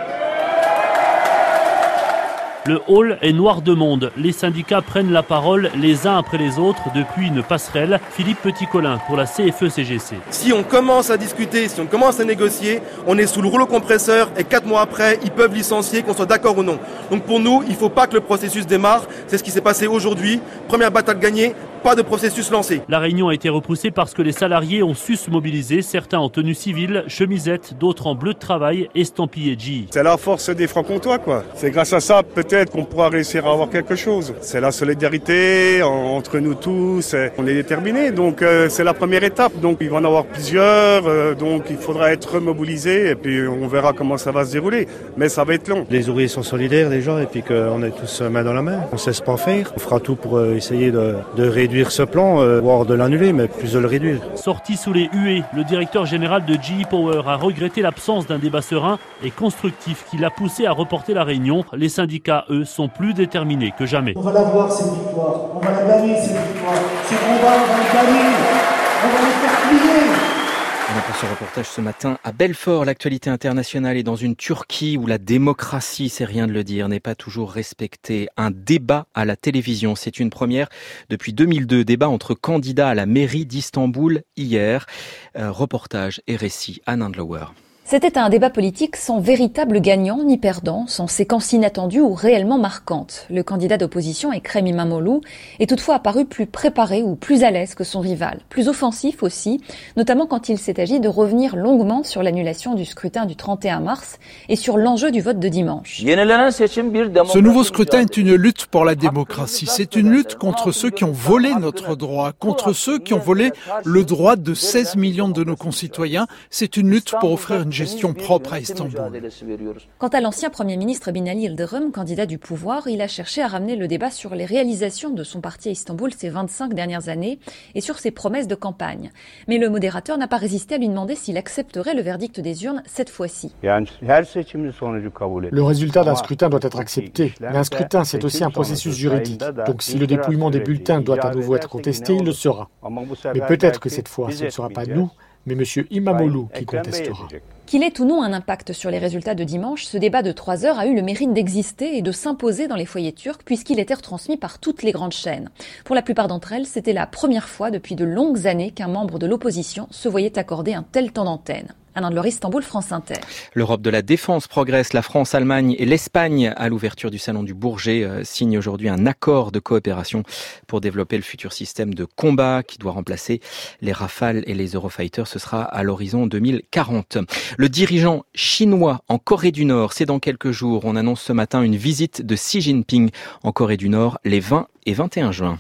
[SPEAKER 23] Le hall est noir de monde. Les syndicats prennent la parole les uns après les autres depuis une passerelle. Philippe Petit-Colin pour la C F E C G C.
[SPEAKER 24] Si on commence à discuter, si on commence à négocier, on est sous le rouleau compresseur et quatre mois après, ils peuvent licencier, qu'on soit d'accord ou non. Donc pour nous, il ne faut pas que le processus démarre. C'est ce qui s'est passé aujourd'hui. Première bataille gagnée. Pas de processus lancé.
[SPEAKER 23] La réunion a été repoussée parce que les salariés ont su se mobiliser, certains en tenue civile, chemisette, d'autres en bleu de travail, estampillé G.
[SPEAKER 25] C'est la force des francs-comtois, quoi. C'est grâce à ça, peut-être, qu'on pourra réussir à avoir quelque chose. C'est la solidarité entre nous tous. On est déterminés, donc euh, c'est la première étape. Donc il va en avoir plusieurs, euh, donc il faudra être mobilisé et puis on verra comment ça va se dérouler. Mais ça va être long.
[SPEAKER 26] Les ouvriers sont solidaires déjà et puis qu'on est tous main dans la main. On ne cesse pas faire. On fera tout pour euh, essayer de, de réduire réduire ce plan, euh, voire de l'annuler, mais plus de le réduire.
[SPEAKER 23] Sorti sous les huées, le directeur général de G E Power a regretté l'absence d'un débat serein et constructif qui l'a poussé à reporter la réunion. Les syndicats, eux, sont plus déterminés que jamais.
[SPEAKER 22] On va l'avoir cette victoire, on va la gagner cette victoire. Ce combat, on va le gagner, on va le faire plier.
[SPEAKER 2] On a pour ce reportage ce matin à Belfort. L'actualité internationale est dans une Turquie où la démocratie, c'est rien de le dire, n'est pas toujours respectée. Un débat à la télévision, c'est une première depuis deux mille deux. Débat entre candidats à la mairie d'Istanbul hier. Euh, reportage et récit Anne Andlauer.
[SPEAKER 27] C'était un débat politique sans véritable gagnant ni perdant, sans séquence inattendue ou réellement marquante. Le candidat d'opposition, Ekrem İmamoğlu, est toutefois apparu plus préparé ou plus à l'aise que son rival. Plus offensif aussi, notamment quand il s'est agi de revenir longuement sur l'annulation du scrutin du trente et un mars et sur l'enjeu du vote de dimanche.
[SPEAKER 28] Ce nouveau scrutin est une lutte pour la démocratie. C'est une lutte contre ceux qui ont volé notre droit, contre ceux qui ont volé le droit de seize millions de nos concitoyens. C'est une lutte pour offrir une gestion propre à Istanbul.
[SPEAKER 27] Quant à l'ancien Premier ministre Binali Yıldırım, candidat du pouvoir, il a cherché à ramener le débat sur les réalisations de son parti à Istanbul ces vingt-cinq dernières années et sur ses promesses de campagne. Mais le modérateur n'a pas résisté à lui demander s'il accepterait le verdict des urnes cette fois-ci.
[SPEAKER 3] Le résultat d'un scrutin doit être accepté. Mais un scrutin, c'est aussi un processus juridique. Donc si le dépouillement des bulletins doit à nouveau être contesté, il le sera. Mais peut-être que cette fois, ce ne sera pas nous, mais M. İmamoğlu qui contestera.
[SPEAKER 27] Qu'il ait ou non un impact sur les résultats de dimanche, ce débat de trois heures a eu le mérite d'exister et de s'imposer dans les foyers turcs puisqu'il était retransmis par toutes les grandes chaînes. Pour la plupart d'entre elles, c'était la première fois depuis de longues années qu'un membre de l'opposition se voyait accorder un tel temps d'antenne. Alain Delort, Istanbul, France Inter.
[SPEAKER 2] L'Europe de la défense progresse. La France, l'Allemagne et l'Espagne, à l'ouverture du salon du Bourget, euh, signent aujourd'hui un accord de coopération pour développer le futur système de combat qui doit remplacer les Rafale et les Eurofighter. Ce sera à l'horizon deux mille quarante. Le dirigeant chinois en Corée du Nord, c'est dans quelques jours. On annonce ce matin une visite de Xi Jinping en Corée du Nord les vingt et vingt et un juin.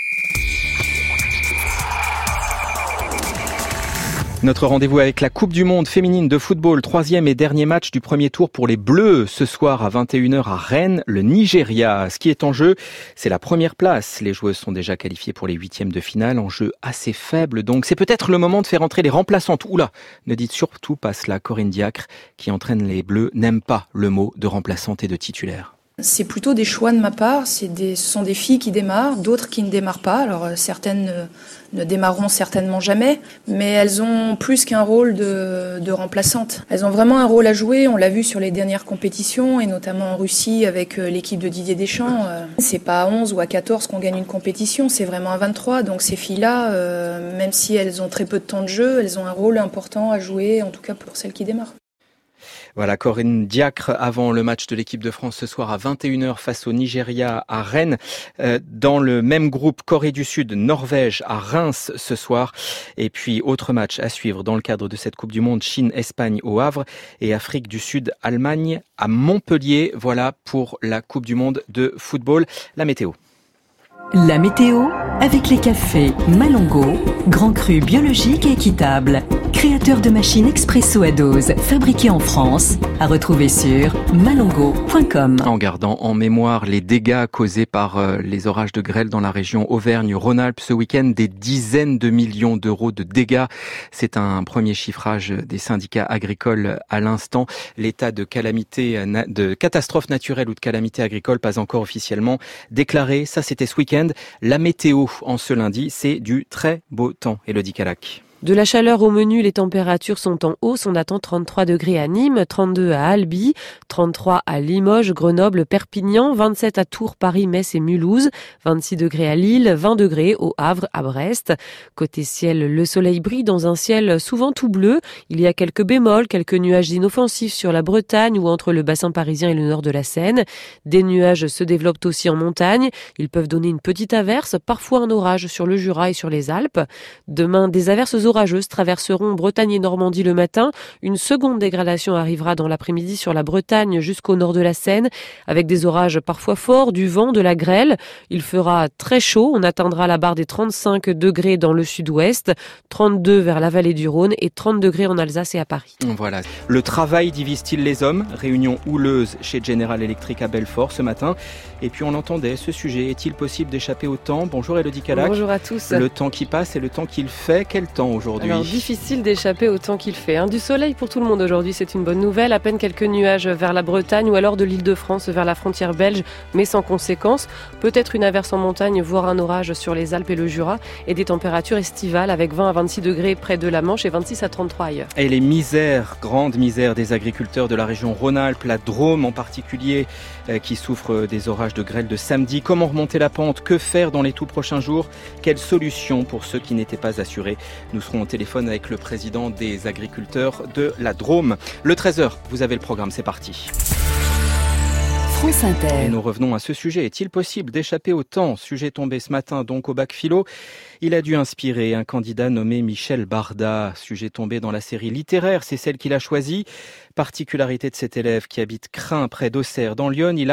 [SPEAKER 2] Notre rendez-vous avec la Coupe du Monde féminine de football, troisième et dernier match du premier tour pour les Bleus. Ce soir à vingt et une heures à Rennes, le Nigeria. Ce qui est en jeu, c'est la première place. Les joueuses sont déjà qualifiées pour les huitièmes de finale, en jeu assez faible. Donc c'est peut-être le moment de faire entrer les remplaçantes. Oula, ne dites surtout pas cela. Corinne Diacre, qui entraîne les Bleus, n'aime pas le mot de remplaçante et de titulaire.
[SPEAKER 4] C'est plutôt des choix de ma part. C'est des, ce sont des filles qui démarrent, d'autres qui ne démarrent pas. Alors certaines ne, ne démarreront certainement jamais, mais elles ont plus qu'un rôle de, de remplaçante. Elles ont vraiment un rôle à jouer. On l'a vu sur les dernières compétitions et notamment en Russie avec l'équipe de Didier Deschamps. C'est pas à onze ou à quatorze qu'on gagne une compétition, c'est vraiment à vingt-trois. Donc ces filles-là, euh, même si elles ont très peu de temps de jeu, elles ont un rôle important à jouer, en tout cas pour celles qui démarrent.
[SPEAKER 2] Voilà, Corinne Diacre avant le match de l'équipe de France ce soir à vingt et une heures face au Nigeria à Rennes. Euh, dans le même groupe, Corée du Sud, Norvège à Reims ce soir. Et puis, autre match à suivre dans le cadre de cette Coupe du Monde, Chine-Espagne au Havre et Afrique du Sud, Allemagne à Montpellier. Voilà pour la Coupe du Monde de football. La météo.
[SPEAKER 5] La météo avec les cafés Malongo, grand cru biologique et équitable. Créateur de machines expresso à dose, fabriquées en France, à retrouver sur malongo point com.
[SPEAKER 2] En gardant en mémoire les dégâts causés par euh, les orages de grêle dans la région Auvergne-Rhône-Alpes ce week-end, des dizaines de millions d'euros de dégâts. C'est un premier chiffrage des syndicats agricoles à l'instant. L'état de calamité, de catastrophe naturelle ou de calamité agricole pas encore officiellement déclaré. Ça, c'était ce week-end. La météo en ce lundi, c'est du très beau temps. Élodie Calac.
[SPEAKER 6] De la chaleur au menu, les températures sont en hausse. On attend trente-trois degrés à Nîmes, trente-deux à Albi, trente-trois à Limoges, Grenoble, Perpignan, vingt-sept à Tours, Paris, Metz et Mulhouse, vingt-six degrés à Lille, vingt degrés au Havre, à Brest. Côté ciel, le soleil brille dans un ciel souvent tout bleu. Il y a quelques bémols, quelques nuages inoffensifs sur la Bretagne ou entre le bassin parisien et le nord de la Seine. Des nuages se développent aussi en montagne. Ils peuvent donner une petite averse, parfois un orage sur le Jura et sur les Alpes. Demain, des averses orageuses traverseront Bretagne et Normandie le matin. Une seconde dégradation arrivera dans l'après-midi sur la Bretagne jusqu'au nord de la Seine, avec des orages parfois forts, du vent, de la grêle. Il fera très chaud. On atteindra la barre des trente-cinq degrés dans le sud-ouest, trente-deux vers la vallée du Rhône et trente degrés en Alsace et à Paris.
[SPEAKER 2] Voilà. Le travail divise-t-il les hommes? Réunion houleuse chez General Electric à Belfort ce matin. Et puis on entendait ce sujet. Est-il possible d'échapper au temps? Bonjour Élodie Calac.
[SPEAKER 7] Bonjour à tous.
[SPEAKER 2] Le temps qui passe et le temps qu'il fait. Quel temps aujourd'hui?
[SPEAKER 7] Alors, difficile d'échapper au temps qu'il fait. Hein. Du soleil pour tout le monde aujourd'hui, c'est une bonne nouvelle. À peine quelques nuages vers la Bretagne ou alors de l'Île-de-France vers la frontière belge, mais sans conséquence. Peut-être une averse en montagne, voire un orage sur les Alpes et le Jura. Et des températures estivales avec vingt à vingt-six degrés près de la Manche et vingt-six à trente-trois ailleurs.
[SPEAKER 2] Et les misères, grandes misères des agriculteurs de la région Rhône-Alpes, la Drôme en particulier, euh, qui souffrent des orages de grêle de samedi. Comment remonter la pente? Que faire dans les tout prochains jours? Quelle solution pour ceux qui n'étaient pas assurés? Nous serons au téléphone avec le président des agriculteurs de la Drôme. Le treize heures, vous avez le programme, c'est parti.
[SPEAKER 5] France Inter.
[SPEAKER 2] Et nous revenons à ce sujet. Est-il possible d'échapper au temps? Sujet tombé ce matin donc au bac philo. Il a dû inspirer un candidat nommé Michel Barda. Sujet tombé dans la série littéraire, c'est celle qu'il a choisie. Particularité de cet élève qui habite Crin près d'Auxerre dans l'Yonne, il a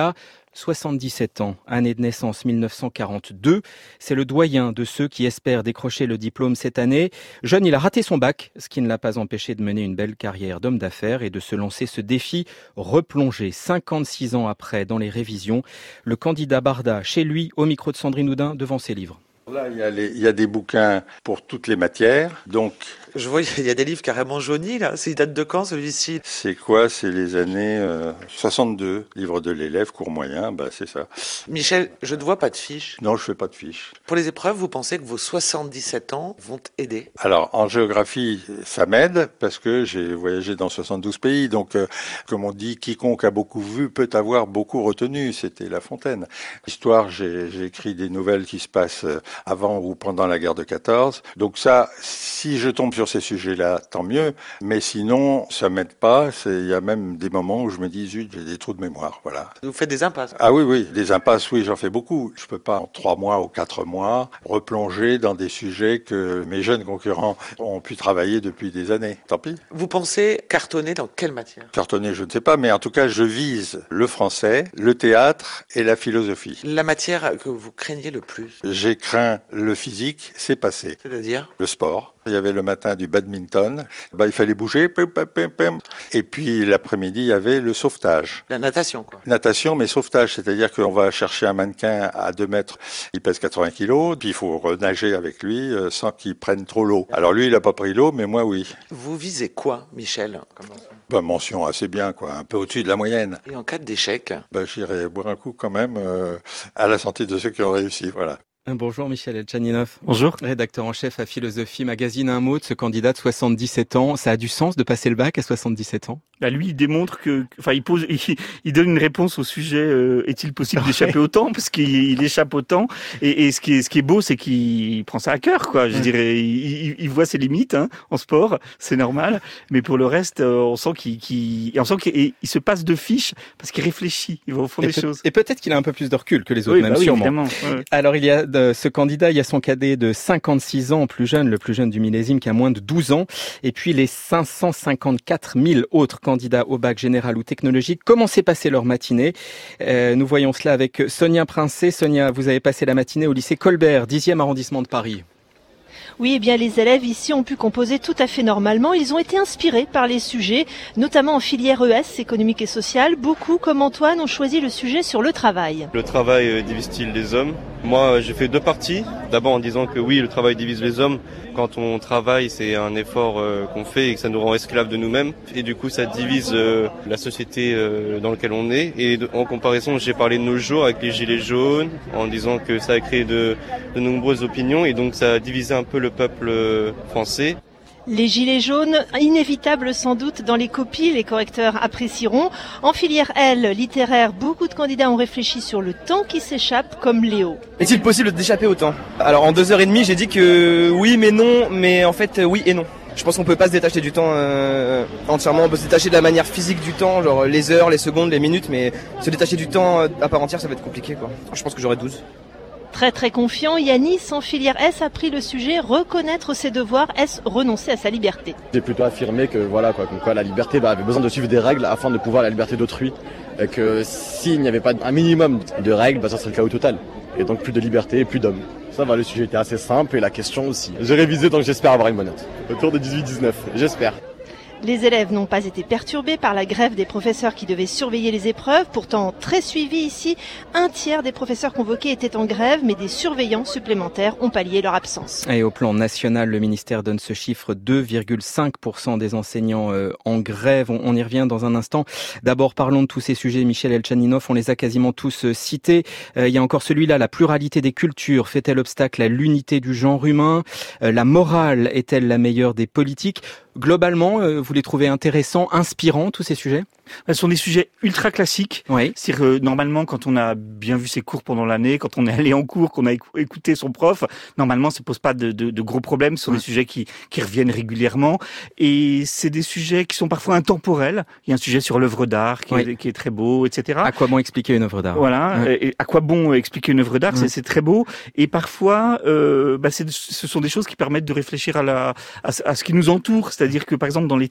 [SPEAKER 2] soixante-dix-sept ans, année de naissance mille neuf cent quarante-deux. C'est le doyen de ceux qui espèrent décrocher le diplôme cette année. Jeune, il a raté son bac, ce qui ne l'a pas empêché de mener une belle carrière d'homme d'affaires et de se lancer ce défi, replonger cinquante-six ans après dans les révisions. Le candidat Barda, chez lui, au micro de Sandrine Houdin, devant ses livres.
[SPEAKER 1] Là, il y, a les, il y a des bouquins pour toutes les matières, donc...
[SPEAKER 8] Je vois, il y a des livres carrément jaunis, là. Il date de quand, celui-ci?
[SPEAKER 1] C'est quoi? C'est les années euh, soixante-deux. Livre de l'élève, cours moyen, bah c'est ça.
[SPEAKER 8] Michel, je ne vois pas de fiches.
[SPEAKER 1] Non, je fais pas de fiches.
[SPEAKER 8] Pour les épreuves, vous pensez que vos soixante-dix-sept ans vont aider?
[SPEAKER 1] Alors, en géographie, ça m'aide, parce que j'ai voyagé dans soixante-douze pays, donc, euh, comme on dit, quiconque a beaucoup vu peut avoir beaucoup retenu. C'était La Fontaine. L'histoire, j'ai, j'ai écrit des nouvelles qui se passent avant ou pendant la guerre de quatorze. Donc ça, si je tombe sur ces sujets-là, tant mieux. Mais sinon, ça m'aide pas. C'est, il y a même des moments où je me dis, zut, j'ai des trous de mémoire, voilà.
[SPEAKER 8] Vous faites des impasses?
[SPEAKER 1] Ah oui, oui, des impasses, oui, j'en fais beaucoup. Je peux pas, en trois mois ou quatre mois, replonger dans des sujets que mes jeunes concurrents ont pu travailler depuis des années. Tant pis.
[SPEAKER 8] Vous pensez cartonner dans quelle matière?
[SPEAKER 1] Cartonner, je ne sais pas, mais en tout cas, je vise le français, le théâtre et la philosophie.
[SPEAKER 8] La matière que vous craignez le plus?
[SPEAKER 1] J'ai craint le physique, c'est passé.
[SPEAKER 8] C'est-à-dire?
[SPEAKER 1] Le sport. Il y avait le matin du badminton, bah, il fallait bouger, pim, pim, pim, pim. Et puis l'après-midi, il y avait le sauvetage.
[SPEAKER 8] La natation, quoi.
[SPEAKER 1] Natation, mais sauvetage, c'est-à-dire qu'on va chercher un mannequin à deux mètres, il pèse quatre-vingts kilos, puis il faut renager avec lui euh, sans qu'il prenne trop l'eau. Alors lui, il n'a pas pris l'eau, mais moi, oui.
[SPEAKER 8] Vous visez quoi, Michel?
[SPEAKER 1] Bah, mention assez bien, quoi, un peu au-dessus de la moyenne.
[SPEAKER 8] Et en cas d'échec?
[SPEAKER 1] Bah, j'irai boire un coup quand même euh, à la santé de ceux qui ont réussi, voilà.
[SPEAKER 2] Bonjour Michel Elchaninov.
[SPEAKER 23] Bonjour.
[SPEAKER 2] Rédacteur en chef à Philosophie Magazine. Un mot de ce candidat de soixante-dix-sept ans. Ça a du sens de passer le bac à soixante-dix-sept ans?
[SPEAKER 23] Bah lui, il démontre que, enfin, il pose, il, il donne une réponse au sujet. Euh, est-il possible d'échapper au temps? Parce qu'il il échappe au temps. Et, et ce qui est, ce qui est beau, c'est qu'il prend ça à cœur, quoi. Je ouais. dirais, il, il voit ses limites hein, en sport, c'est normal. Mais pour le reste, on sent qu'il, qu'il, on sent qu'il il se passe de fiches parce qu'il réfléchit. Il va au fond
[SPEAKER 2] et
[SPEAKER 23] des
[SPEAKER 2] peut,
[SPEAKER 23] choses.
[SPEAKER 2] Et peut-être qu'il a un peu plus de recul que les autres,
[SPEAKER 23] oui,
[SPEAKER 2] même
[SPEAKER 23] bah oui,
[SPEAKER 2] sûrement.
[SPEAKER 23] Évidemment, ouais.
[SPEAKER 2] Alors il y a de, ce candidat, il y a son cadet de cinquante-six ans, plus jeune, le plus jeune du millésime, qui a moins de douze ans. Et puis les cinq cent cinquante-quatre mille autres candidats au bac général ou technologique. Comment s'est passée leur matinée? euh, Nous voyons cela avec Sonia Princet. Sonia, vous avez passé la matinée au lycée Colbert, dixième arrondissement de Paris.
[SPEAKER 9] Oui, eh bien les élèves ici ont pu composer tout à fait normalement. Ils ont été inspirés par les sujets, notamment en filière E S, économique et sociale. Beaucoup, comme Antoine, ont choisi le sujet sur le travail.
[SPEAKER 10] Le travail divise-t-il les hommes? Moi, j'ai fait deux parties. D'abord en disant que oui, le travail divise les hommes. Quand on travaille, c'est un effort euh, qu'on fait et que ça nous rend esclaves de nous-mêmes. Et du coup, ça divise euh, la société euh, dans laquelle on est. Et de, en comparaison, j'ai parlé de nos jours avec les gilets jaunes, en disant que ça a créé de, de nombreuses opinions et donc ça a divisé un peu le peuple euh, français.
[SPEAKER 9] Les gilets jaunes, inévitables sans doute dans les copies, les correcteurs apprécieront. En filière L, littéraire, beaucoup de candidats ont réfléchi sur le temps qui s'échappe, comme Léo.
[SPEAKER 11] Est-il possible d'échapper au temps? Alors en deux heures et demie, j'ai dit que oui mais non, mais en fait oui et non. Je pense qu'on peut pas se détacher du temps euh, entièrement, on peut se détacher de la manière physique du temps, genre les heures, les secondes, les minutes, mais se détacher du temps à part entière, ça va être compliqué quoi. Je pense que j'aurai douze.
[SPEAKER 9] Très très confiant, Yanis en filière S a pris le sujet reconnaître ses devoirs, est-ce renoncer à sa liberté?
[SPEAKER 12] J'ai plutôt affirmé que voilà quoi, quoi la liberté bah, avait besoin de suivre des règles afin de pouvoir la liberté d'autrui, et que s'il n'y avait pas un minimum de règles, bah, ça serait le chaos total. Et donc plus de liberté et plus d'hommes. Ça va, le sujet était assez simple et la question aussi. J'ai révisé donc j'espère avoir une bonne note. Autour de dix-huit dix-neuf, j'espère.
[SPEAKER 9] Les élèves n'ont pas été perturbés par la grève des professeurs qui devaient surveiller les épreuves. Pourtant, très suivi ici, un tiers des professeurs convoqués étaient en grève, mais des surveillants supplémentaires ont pallié leur absence.
[SPEAKER 2] Et au plan national, le ministère donne ce chiffre, deux virgule cinq pour cent des enseignants euh, en grève. On, on y revient dans un instant. D'abord, parlons de tous ces sujets. Michel Elchaninov, on les a quasiment tous euh, cités. Euh, il y a encore celui-là, la pluralité des cultures fait-elle obstacle à l'unité du genre humain? euh, La morale est-elle la meilleure des politiques? Globalement, euh, vous les trouvez intéressants, inspirants, tous ces sujets?
[SPEAKER 23] Ce sont des sujets ultra classiques.
[SPEAKER 2] Oui.
[SPEAKER 23] C'est-à-dire euh, normalement, quand on a bien vu ses cours pendant l'année, quand on est allé en cours, qu'on a écouté son prof, normalement, ça pose pas de, de, de gros problèmes. Ce sont ouais. des sujets qui, qui reviennent régulièrement. Et c'est des sujets qui sont parfois intemporels. Il y a un sujet sur l'œuvre d'art qui, oui. est, qui est très beau, et cetera.
[SPEAKER 2] À quoi bon expliquer une œuvre d'art?
[SPEAKER 23] Voilà. Ouais. Et à quoi bon expliquer une œuvre d'art? Ouais. C'est, c'est très beau. Et parfois, euh, bah c'est, ce sont des choses qui permettent de réfléchir à, la, à, à ce qui nous entoure. C'est-à-dire que, par exemple, dans les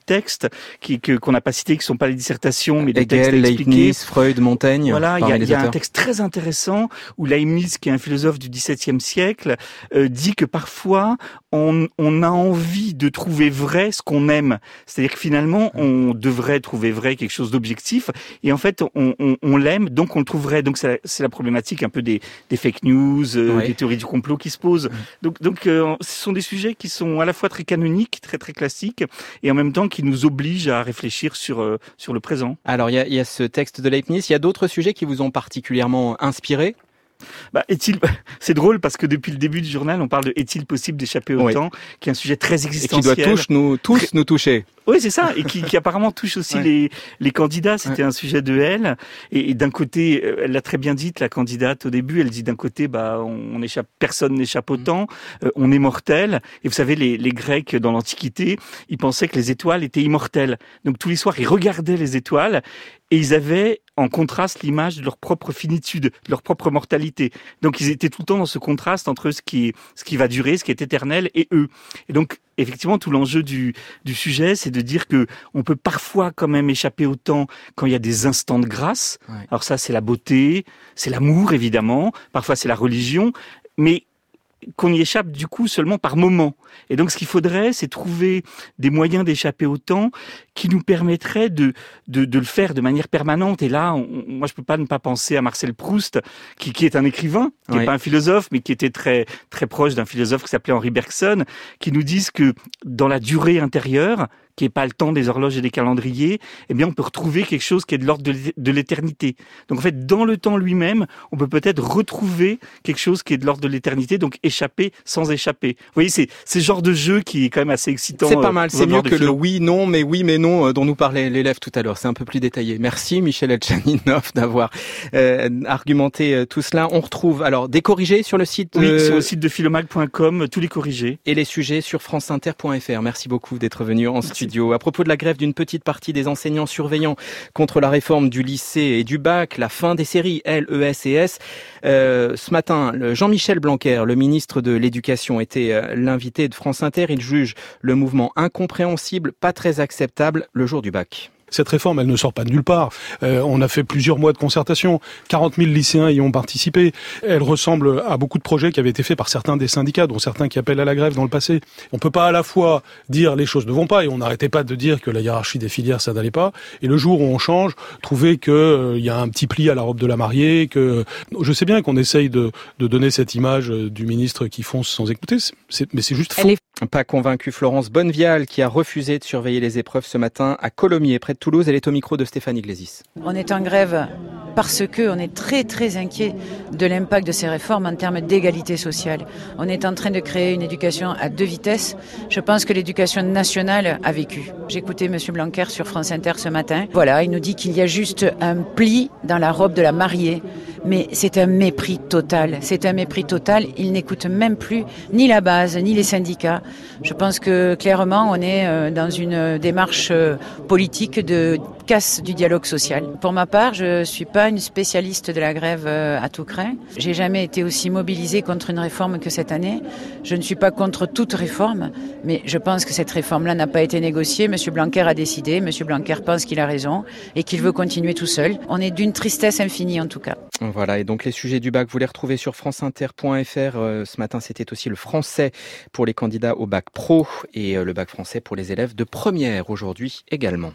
[SPEAKER 23] textes qui, que, qu'on n'a pas cités, qui ne sont pas les dissertations, mais des
[SPEAKER 2] Hegel,
[SPEAKER 23] textes expliqués.
[SPEAKER 2] Leibniz, Freud, Montaigne.
[SPEAKER 23] Voilà, il y a, il y a un texte très intéressant où Leibniz, qui est un philosophe du dix-septième siècle, euh, dit que parfois on, on a envie de trouver vrai ce qu'on aime. C'est-à-dire que finalement, on devrait trouver vrai quelque chose d'objectif, et en fait, on, on, on l'aime, donc on le trouve vrai. Donc c'est la, c'est la problématique un peu des, des fake news, euh,
[SPEAKER 2] ouais.
[SPEAKER 23] des théories du complot qui se posent. Mmh. Donc, donc euh, ce sont des sujets qui sont à la fois très canoniques, très très classiques, et en même temps qui nous obligent à réfléchir sur euh, sur le présent.
[SPEAKER 2] Alors il y a, il y a ce texte de Leibniz. Il y a d'autres sujets qui vous ont particulièrement inspiré?
[SPEAKER 23] Bah, est-il, c'est drôle parce que depuis le début du journal, on parle de est-il possible d'échapper au oui. temps, qui est un sujet très existentiel.
[SPEAKER 2] Et qui doit tous nous, tous très... nous toucher.
[SPEAKER 23] Oui, c'est ça, et qui, qui apparemment touche aussi ouais. les, les candidats. C'était ouais. un sujet de elle. Et, et d'un côté, elle l'a très bien dit, la candidate au début, elle dit d'un côté, bah, on échappe, personne n'échappe au temps, euh, on est mortel. Et vous savez, les, les Grecs dans l'Antiquité, ils pensaient que les étoiles étaient immortelles. Donc tous les soirs, ils regardaient les étoiles et ils avaient en contraste l'image de leur propre finitude, de leur propre mortalité. Donc ils étaient tout le temps dans ce contraste entre ce qui, ce qui va durer, ce qui est éternel, et eux. Et donc effectivement, tout l'enjeu du, du sujet, c'est de dire que on peut parfois quand même échapper au temps quand il y a des instants de grâce. Ouais. Alors ça, c'est la beauté, c'est l'amour évidemment, parfois c'est la religion, mais qu'on y échappe du coup seulement par moment. Et donc ce qu'il faudrait, c'est trouver des moyens d'échapper au temps qui nous permettraient de de, de le faire de manière permanente. Et là, on, moi je peux pas ne pas penser à Marcel Proust, qui, qui est un écrivain, qui n'est oui. pas un philosophe, mais qui était très très proche d'un philosophe qui s'appelait Henri Bergson, qui nous disent que dans la durée intérieure, qui n'est pas le temps des horloges et des calendriers, eh bien, on peut retrouver quelque chose qui est de l'ordre de l'éternité. Donc, en fait, dans le temps lui-même, on peut peut-être retrouver quelque chose qui est de l'ordre de l'éternité, donc échapper sans échapper. Vous voyez, c'est, c'est ce genre de jeu qui est quand même assez excitant.
[SPEAKER 2] C'est pas mal, euh, c'est mieux que
[SPEAKER 23] philo.
[SPEAKER 2] le oui, non, mais oui, mais non, euh, dont nous parlait l'élève tout à l'heure. C'est un peu plus détaillé. Merci, Michel Elchaninov, d'avoir euh, argumenté euh, tout cela. On retrouve, alors, des corrigés sur le site
[SPEAKER 23] Oui,
[SPEAKER 2] euh...
[SPEAKER 23] sur le site de philomag point com, tous les corrigés.
[SPEAKER 2] Et les sujets sur franceinter point f r. Merci beaucoup d'être venu en Merci. studio. À propos de la grève d'une petite partie des enseignants surveillants contre la réforme du lycée et du bac, la fin des séries L, E S et S. Euh, ce matin, Jean-Michel Blanquer, le ministre de l'Éducation, était l'invité de France Inter. Il juge le mouvement incompréhensible, pas très acceptable le jour du bac.
[SPEAKER 13] Cette réforme, elle ne sort pas de nulle part. Euh, on a fait plusieurs mois de concertation. quarante mille lycéens y ont participé. Elle ressemble à beaucoup de projets qui avaient été faits par certains des syndicats, dont certains qui appellent à la grève dans le passé. On peut pas à la fois dire les choses ne vont pas, et on n'arrêtait pas de dire que la hiérarchie des filières, ça n'allait pas, et le jour où on change, trouver qu'il euh, y a un petit pli à la robe de la mariée, que je sais bien qu'on essaye de, de donner cette image du ministre qui fonce sans écouter, c'est, mais c'est juste faux.
[SPEAKER 2] Elle est pas convaincue. Florence Bonnevial, qui a refusé de surveiller les épreuves ce matin à Colomiers, près de Toulouse. Elle est au micro de Stéphane Iglesias.
[SPEAKER 14] On est en grève parce que on est très très inquiet de l'impact de ces réformes en termes d'égalité sociale. On est en train de créer une éducation à deux vitesses. Je pense que l'éducation nationale a vécu. J'écoutais Monsieur Blanquer sur France Inter ce matin. Voilà, il nous dit qu'il y a juste un pli dans la robe de la mariée. Mais c'est un mépris total. C'est un mépris total. Il n'écoute même plus ni la base, ni les syndicats. Je pense que clairement, on est dans une démarche politique de casse du dialogue social. Pour ma part, je suis pas une spécialiste de la grève à tout crin. J'ai jamais été aussi mobilisée contre une réforme que cette année. Je ne suis pas contre toute réforme, mais je pense que cette réforme-là n'a pas été négociée. Monsieur Blanquer a décidé. Monsieur Blanquer pense qu'il a raison et qu'il veut continuer tout seul. On est d'une tristesse infinie en tout cas.
[SPEAKER 2] Voilà, et donc les sujets du bac, vous les retrouvez sur franceinter point f r. Euh, ce matin, c'était aussi le français pour les candidats au bac pro et euh, le bac français pour les élèves de première aujourd'hui également.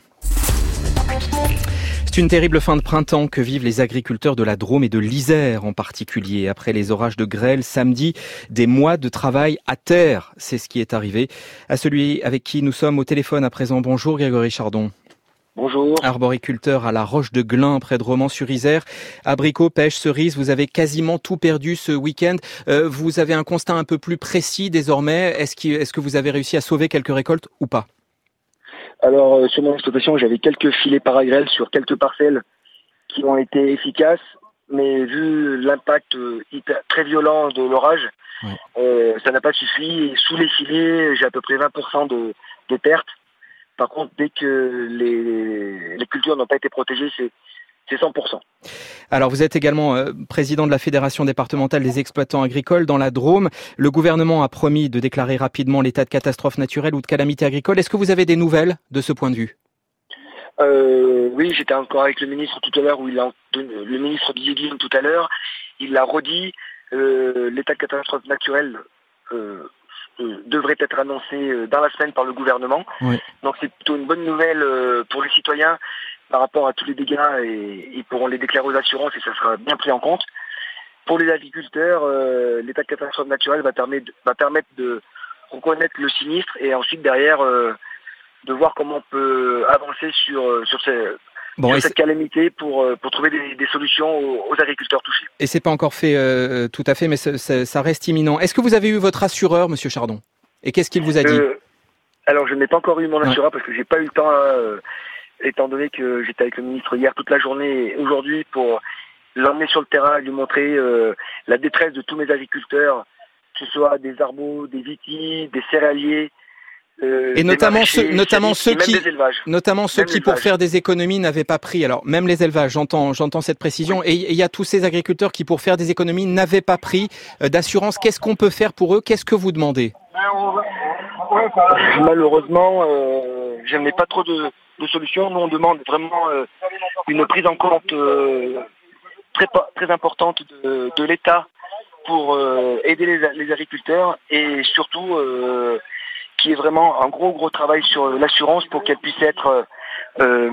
[SPEAKER 2] C'est une terrible fin de printemps que vivent les agriculteurs de la Drôme et de l'Isère en particulier. Après les orages de grêle samedi, des mois de travail à terre, c'est ce qui est arrivé à celui avec qui nous sommes au téléphone à présent. Bonjour Grégory Chardon.
[SPEAKER 15] Bonjour.
[SPEAKER 2] Arboriculteur à la Roche de Glin, près de Romans-sur-Isère. Abricots, pêche, cerises, vous avez quasiment tout perdu ce week-end. Euh, vous avez un constat un peu plus précis désormais. Est-ce que, est-ce que vous avez réussi à sauver quelques récoltes ou pas ?
[SPEAKER 15] Alors, euh, sur mon exploitation, j'avais quelques filets paragrèles sur quelques parcelles qui ont été efficaces. Mais vu l'impact euh, hyper, très violent de l'orage, ouais. euh, ça n'a pas suffi. Et sous les filets, j'ai à peu près vingt pour cent de, de pertes. Par contre, dès que les, les cultures n'ont pas été protégées, c'est, c'est cent pour cent.
[SPEAKER 2] Alors vous êtes également euh, président de la Fédération départementale des exploitants agricoles dans la Drôme. Le gouvernement a promis de déclarer rapidement l'état de catastrophe naturelle ou de calamité agricole. Est-ce que vous avez des nouvelles de ce point de vue ?
[SPEAKER 15] euh, Oui, j'étais encore avec le ministre tout à l'heure, où il a, le ministre Didier Guillaume tout à l'heure, il l'a redit, euh, l'état de catastrophe naturelle euh, euh, devrait être annoncé dans la semaine par le gouvernement. Oui. Donc c'est plutôt une bonne nouvelle euh, pour les citoyens. Par rapport à tous les dégâts, et ils pourront les déclarer aux assurances et ça sera bien pris en compte. Pour les agriculteurs, euh, l'état de catastrophe naturelle va permettre, va permettre de reconnaître le sinistre et ensuite derrière euh, de voir comment on peut avancer sur, sur, ces, bon, sur cette calamité pour, pour trouver des, des solutions aux, aux agriculteurs touchés.
[SPEAKER 2] Et c'est pas encore fait euh, tout à fait, mais ça, ça, ça reste imminent. Est-ce que vous avez eu votre assureur, Monsieur Chardon ? Et qu'est-ce qu'il vous a dit ?
[SPEAKER 15] euh, Alors je n'ai pas encore eu mon assureur ouais. parce que j'ai pas eu le temps. Euh, étant donné que j'étais avec le ministre hier toute la journée et aujourd'hui pour l'emmener sur le terrain, lui montrer euh, la détresse de tous mes agriculteurs, que ce soit des arbres, des vitis, des céréaliers, euh,
[SPEAKER 2] et notamment ceux, notamment ceux qui, notamment ceux
[SPEAKER 15] même
[SPEAKER 2] qui pour faire des économies n'avaient pas pris. Alors même les élevages, j'entends, j'entends cette précision. Oui. Et il y a tous ces agriculteurs qui pour faire des économies n'avaient pas pris euh, d'assurance. Qu'est-ce qu'on peut faire pour eux ? Qu'est-ce que vous demandez ?
[SPEAKER 15] Malheureusement, euh, je n'ai pas trop de de solutions. Nous, on demande vraiment euh, une prise en compte euh, très, très importante de, de l'État pour euh, aider les, les agriculteurs et surtout euh, qu'il y ait vraiment un gros, gros travail sur l'assurance pour qu'elle puisse être... Euh,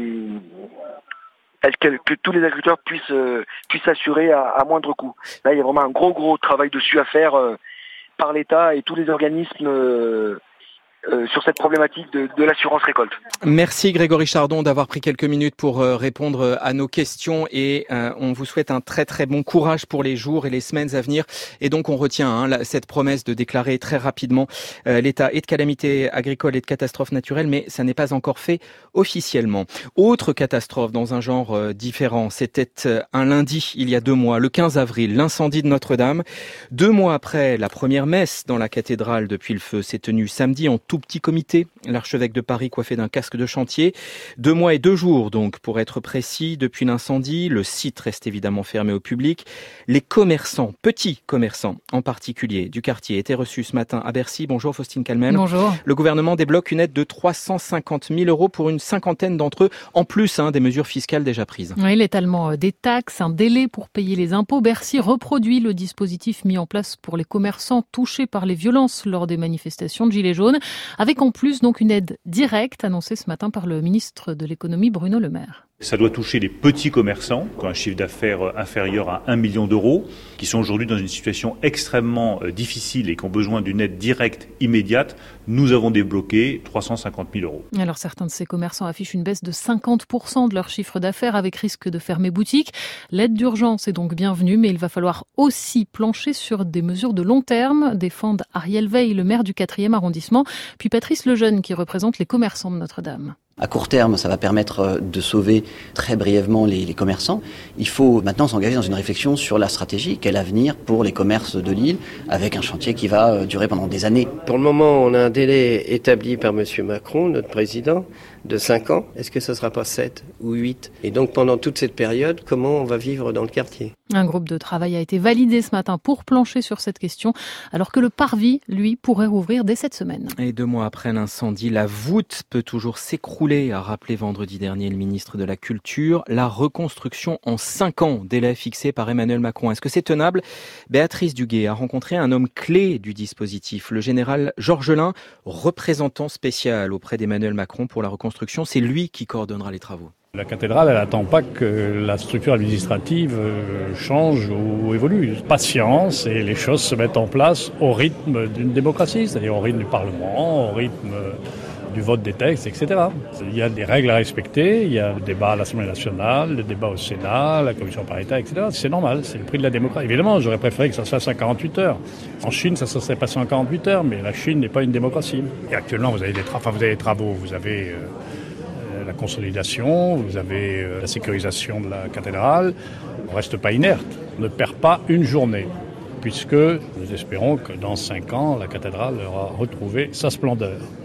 [SPEAKER 15] que, que tous les agriculteurs puissent, euh, puissent s'assurer à, à moindre coût. Là, il y a vraiment un gros, gros travail dessus à faire euh, par l'État et tous les organismes... Euh, Euh, sur cette problématique de, de l'assurance récolte.
[SPEAKER 2] Merci Grégory Chardon d'avoir pris quelques minutes pour euh, répondre à nos questions et euh, on vous souhaite un très très bon courage pour les jours et les semaines à venir. Et donc on retient hein, la, cette promesse de déclarer très rapidement euh, l'état et de calamité agricole et de catastrophe naturelle, mais ça n'est pas encore fait officiellement. Autre catastrophe dans un genre euh, différent, c'était euh, un lundi il y a deux mois, le quinze avril, l'incendie de Notre-Dame. Deux mois après, la première messe dans la cathédrale depuis le feu s'est tenue samedi en tout petit comité, l'archevêque de Paris coiffé d'un casque de chantier. Deux mois et deux jours donc, pour être précis, depuis l'incendie. Le site reste évidemment fermé au public. Les commerçants, petits commerçants en particulier, du quartier étaient reçus ce matin à Bercy. Bonjour Faustine Calmel.
[SPEAKER 16] Bonjour.
[SPEAKER 2] Le gouvernement débloque une aide de trois cent cinquante mille euros pour une cinquantaine d'entre eux, en plus hein, des mesures fiscales déjà prises.
[SPEAKER 16] Oui, l'étalement des taxes, un délai pour payer les impôts. Bercy reproduit le dispositif mis en place pour les commerçants touchés par les violences lors des manifestations de Gilets jaunes. Avec en plus donc une aide directe annoncée ce matin par le ministre de l'économie Bruno Le Maire.
[SPEAKER 17] Ça doit toucher les petits commerçants qui ont un chiffre d'affaires inférieur à un million d'euros, qui sont aujourd'hui dans une situation extrêmement difficile et qui ont besoin d'une aide directe immédiate. Nous avons débloqué trois cent cinquante mille euros.
[SPEAKER 16] Alors certains de ces commerçants affichent une baisse de cinquante pour cent de leur chiffre d'affaires avec risque de fermer boutique. L'aide d'urgence est donc bienvenue, mais il va falloir aussi plancher sur des mesures de long terme, défendent Ariel Veil, le maire du quatrième arrondissement, puis Patrice Lejeune qui représente les commerçants de Notre-Dame.
[SPEAKER 18] À court terme, ça va permettre de sauver très brièvement les, les commerçants. Il faut maintenant s'engager dans une réflexion sur la stratégie, quel avenir pour les commerces de l'île, avec un chantier qui va durer pendant des années.
[SPEAKER 19] Pour le moment, on a un délai établi par M. Macron, notre président, de cinq ans. Est-ce que ce ne sera pas sept ou huit ? Et donc pendant toute cette période, comment on va vivre dans le quartier ?
[SPEAKER 16] Un groupe de travail a été validé ce matin pour plancher sur cette question, alors que le parvis, lui, pourrait rouvrir dès cette semaine.
[SPEAKER 2] Et deux mois après l'incendie, la voûte peut toujours s'écrouler, a rappelé vendredi dernier le ministre de la Culture. La reconstruction en cinq ans, délai fixé par Emmanuel Macron. Est-ce que c'est tenable ? Béatrice Duguay a rencontré un homme clé du dispositif, le général Georges Lain, représentant spécial auprès d'Emmanuel Macron pour la reconstruction. C'est lui qui coordonnera les travaux.
[SPEAKER 20] La cathédrale, elle n'attend pas que la structure administrative change ou évolue. Patience et les choses se mettent en place au rythme d'une démocratie, c'est-à-dire au rythme du Parlement, au rythme du vote des textes, et cetera. Il y a des règles à respecter, il y a le débat à l'Assemblée nationale, le débat au Sénat, la commission paritaire, et cetera. C'est normal, c'est le prix de la démocratie. Évidemment, j'aurais préféré que ça se fasse en quarante-huit heures. En Chine, ça se serait passé en quarante-huit heures, mais la Chine n'est pas une démocratie. Et actuellement, vous avez des, tra- enfin, vous avez des travaux, vous avez... Euh, la consolidation, vous avez la sécurisation de la cathédrale. On ne reste pas inerte, on ne perd pas une journée, puisque nous espérons que dans cinq ans, la cathédrale aura retrouvé sa splendeur.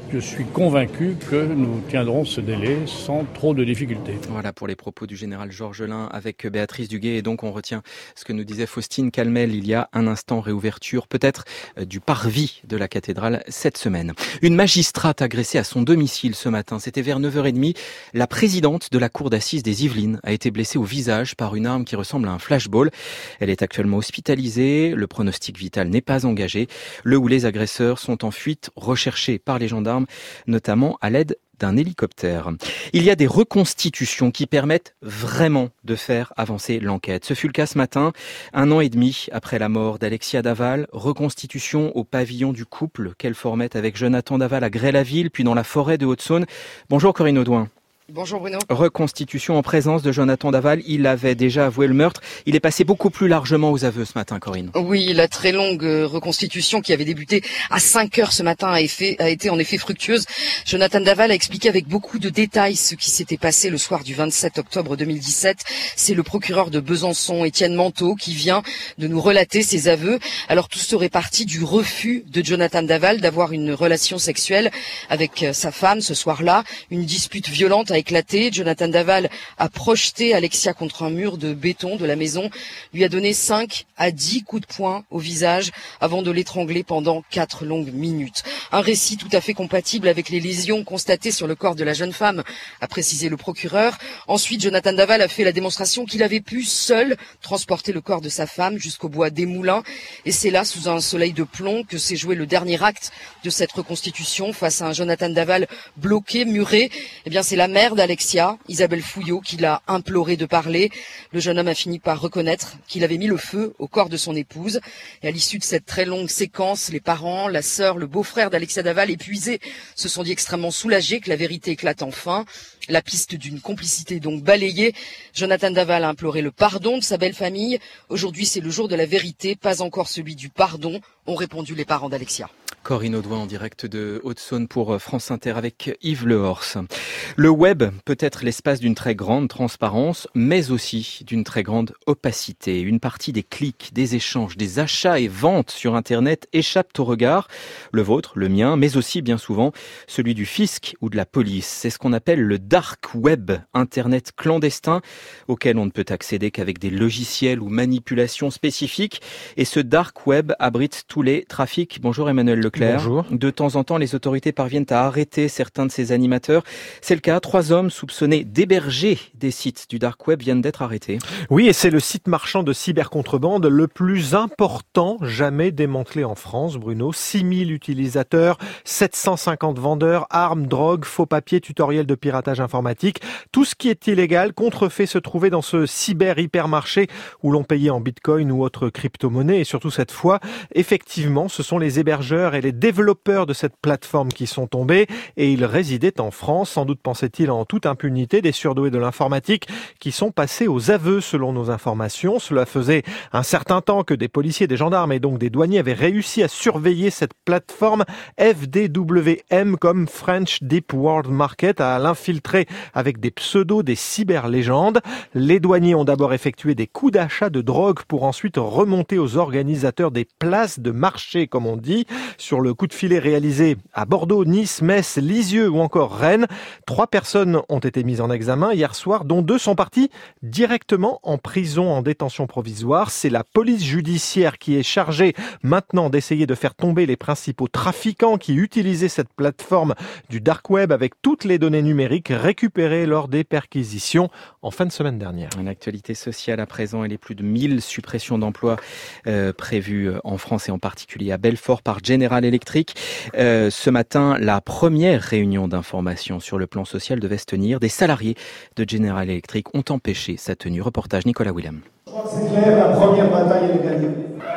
[SPEAKER 20] Je suis convaincu que nous tiendrons ce délai sans trop de difficultés.
[SPEAKER 2] Voilà pour les propos du général Georges Lain avec Béatrice Duguay. Et donc on retient ce que nous disait Faustine Calmel il y a un instant, réouverture peut-être du parvis de la cathédrale cette semaine. Une magistrate agressée à son domicile ce matin, c'était vers neuf heures trente. La présidente de la cour d'assises des Yvelines a été blessée au visage par une arme qui ressemble à un flashball. Elle est actuellement hospitalisée, le pronostic vital n'est pas engagé. Le ou les agresseurs sont en fuite, recherchés par les gendarmes, notamment à l'aide d'un hélicoptère. Il y a des reconstitutions qui permettent vraiment de faire avancer l'enquête. Ce fut le cas ce matin, un an et demi après la mort d'Alexia Daval. Reconstitution au pavillon du couple qu'elle formait avec Jonathan Daval à Grès-la-Ville, puis dans la forêt de Haute-Saône. Bonjour Corinne Audouin.
[SPEAKER 3] Bonjour Bruno.
[SPEAKER 2] Reconstitution en présence de Jonathan Daval. Il avait déjà avoué le meurtre. Il est passé beaucoup plus largement aux aveux ce matin, Corinne.
[SPEAKER 3] Oui, la très longue reconstitution qui avait débuté à cinq heures ce matin a, effet, a été en effet fructueuse. Jonathan Daval a expliqué avec beaucoup de détails ce qui s'était passé le soir du vingt-sept octobre deux mille dix-sept. C'est le procureur de Besançon, Étienne Manteau, qui vient de nous relater ses aveux. Alors tout serait parti du refus de Jonathan Daval d'avoir une relation sexuelle avec sa femme ce soir-là. Une dispute violente a éclaté. Jonathan Daval a projeté Alexia contre un mur de béton de la maison, lui a donné cinq à dix coups de poing au visage avant de l'étrangler pendant quatre longues minutes. Un récit tout à fait compatible avec les lésions constatées sur le corps de la jeune femme, a précisé le procureur. Ensuite, Jonathan Daval a fait la démonstration qu'il avait pu seul transporter le corps de sa femme jusqu'au bois des Moulins. Et c'est là, sous un soleil de plomb, que s'est joué le dernier acte de cette reconstitution face à un Jonathan Daval bloqué, muré. Eh bien, c'est la mère d'Alexia, Isabelle Fouillot, qui l'a imploré de parler. Le jeune homme a fini par reconnaître qu'il avait mis le feu au corps de son épouse. Et à l'issue de cette très longue séquence, les parents, la sœur, le beau-frère d'Alexia Daval, épuisés, se sont dit extrêmement soulagés que la vérité éclate enfin. La piste d'une complicité donc balayée. Jonathan Daval a imploré le pardon de sa belle famille. Aujourd'hui, c'est le jour de la vérité, pas encore celui du pardon, ont répondu les parents d'Alexia.
[SPEAKER 2] Corinne Audouin en direct de Haute-Saône pour France Inter avec Yves Lehorst. Le web peut être l'espace d'une très grande transparence, mais aussi d'une très grande opacité. Une partie des clics, des échanges, des achats et ventes sur Internet échappent au regard. Le vôtre, le mien, mais aussi bien souvent celui du fisc ou de la police. C'est ce qu'on appelle le dark web, Internet clandestin, auquel on ne peut accéder qu'avec des logiciels ou manipulations spécifiques. Et ce dark web abrite tous les trafics. Bonjour Emmanuel Leclerc.
[SPEAKER 21] Bonjour.
[SPEAKER 2] De temps en temps, les autorités parviennent à arrêter certains de ces animateurs. C'est le cas. Trois hommes soupçonnés d'héberger des sites du dark web viennent d'être arrêtés.
[SPEAKER 21] Oui, et c'est le site marchand de cybercontrebande le plus important jamais démantelé en France, Bruno. six mille utilisateurs, sept cent cinquante vendeurs, armes, drogues, faux papiers, tutoriels de piratage informatique. Tout ce qui est illégal, contrefait, se trouvait dans ce cyber-hypermarché où l'on payait en bitcoin ou autre crypto-monnaie. Et surtout cette fois, effectivement, ce sont les hébergeurs et les développeurs de cette plateforme qui sont tombés et ils résidaient en France. Sans doute pensait-il en toute impunité des surdoués de l'informatique qui sont passés aux aveux selon nos informations. Cela faisait un certain temps que des policiers, des gendarmes et donc des douaniers avaient réussi à surveiller cette plateforme F D W M comme French Deep World Market, à l'infiltrer avec des pseudos, des cyberlégendes. Les douaniers ont d'abord effectué des coups d'achat de drogue pour ensuite remonter aux organisateurs des places de marché, comme on dit. Sur le coup de filet réalisé à Bordeaux, Nice, Metz, Lisieux ou encore Rennes, trois personnes ont été mises en examen hier soir, dont deux sont parties directement en prison en détention provisoire. C'est la police judiciaire qui est chargée maintenant d'essayer de faire tomber les principaux trafiquants qui utilisaient cette plateforme du dark web avec toutes les données numériques récupérées lors des perquisitions en fin de semaine dernière.
[SPEAKER 2] Une actualité sociale à présent et les plus de mille suppressions d'emplois euh, prévues en France et en particulier à Belfort par General Electric. Euh, ce matin, la première réunion d'information sur le plan social devait se tenir. Des salariés de General Electric ont empêché sa tenue. Reportage Nicolas Willem.
[SPEAKER 22] Je crois que c'est clair, la première bataille elle est gagnée.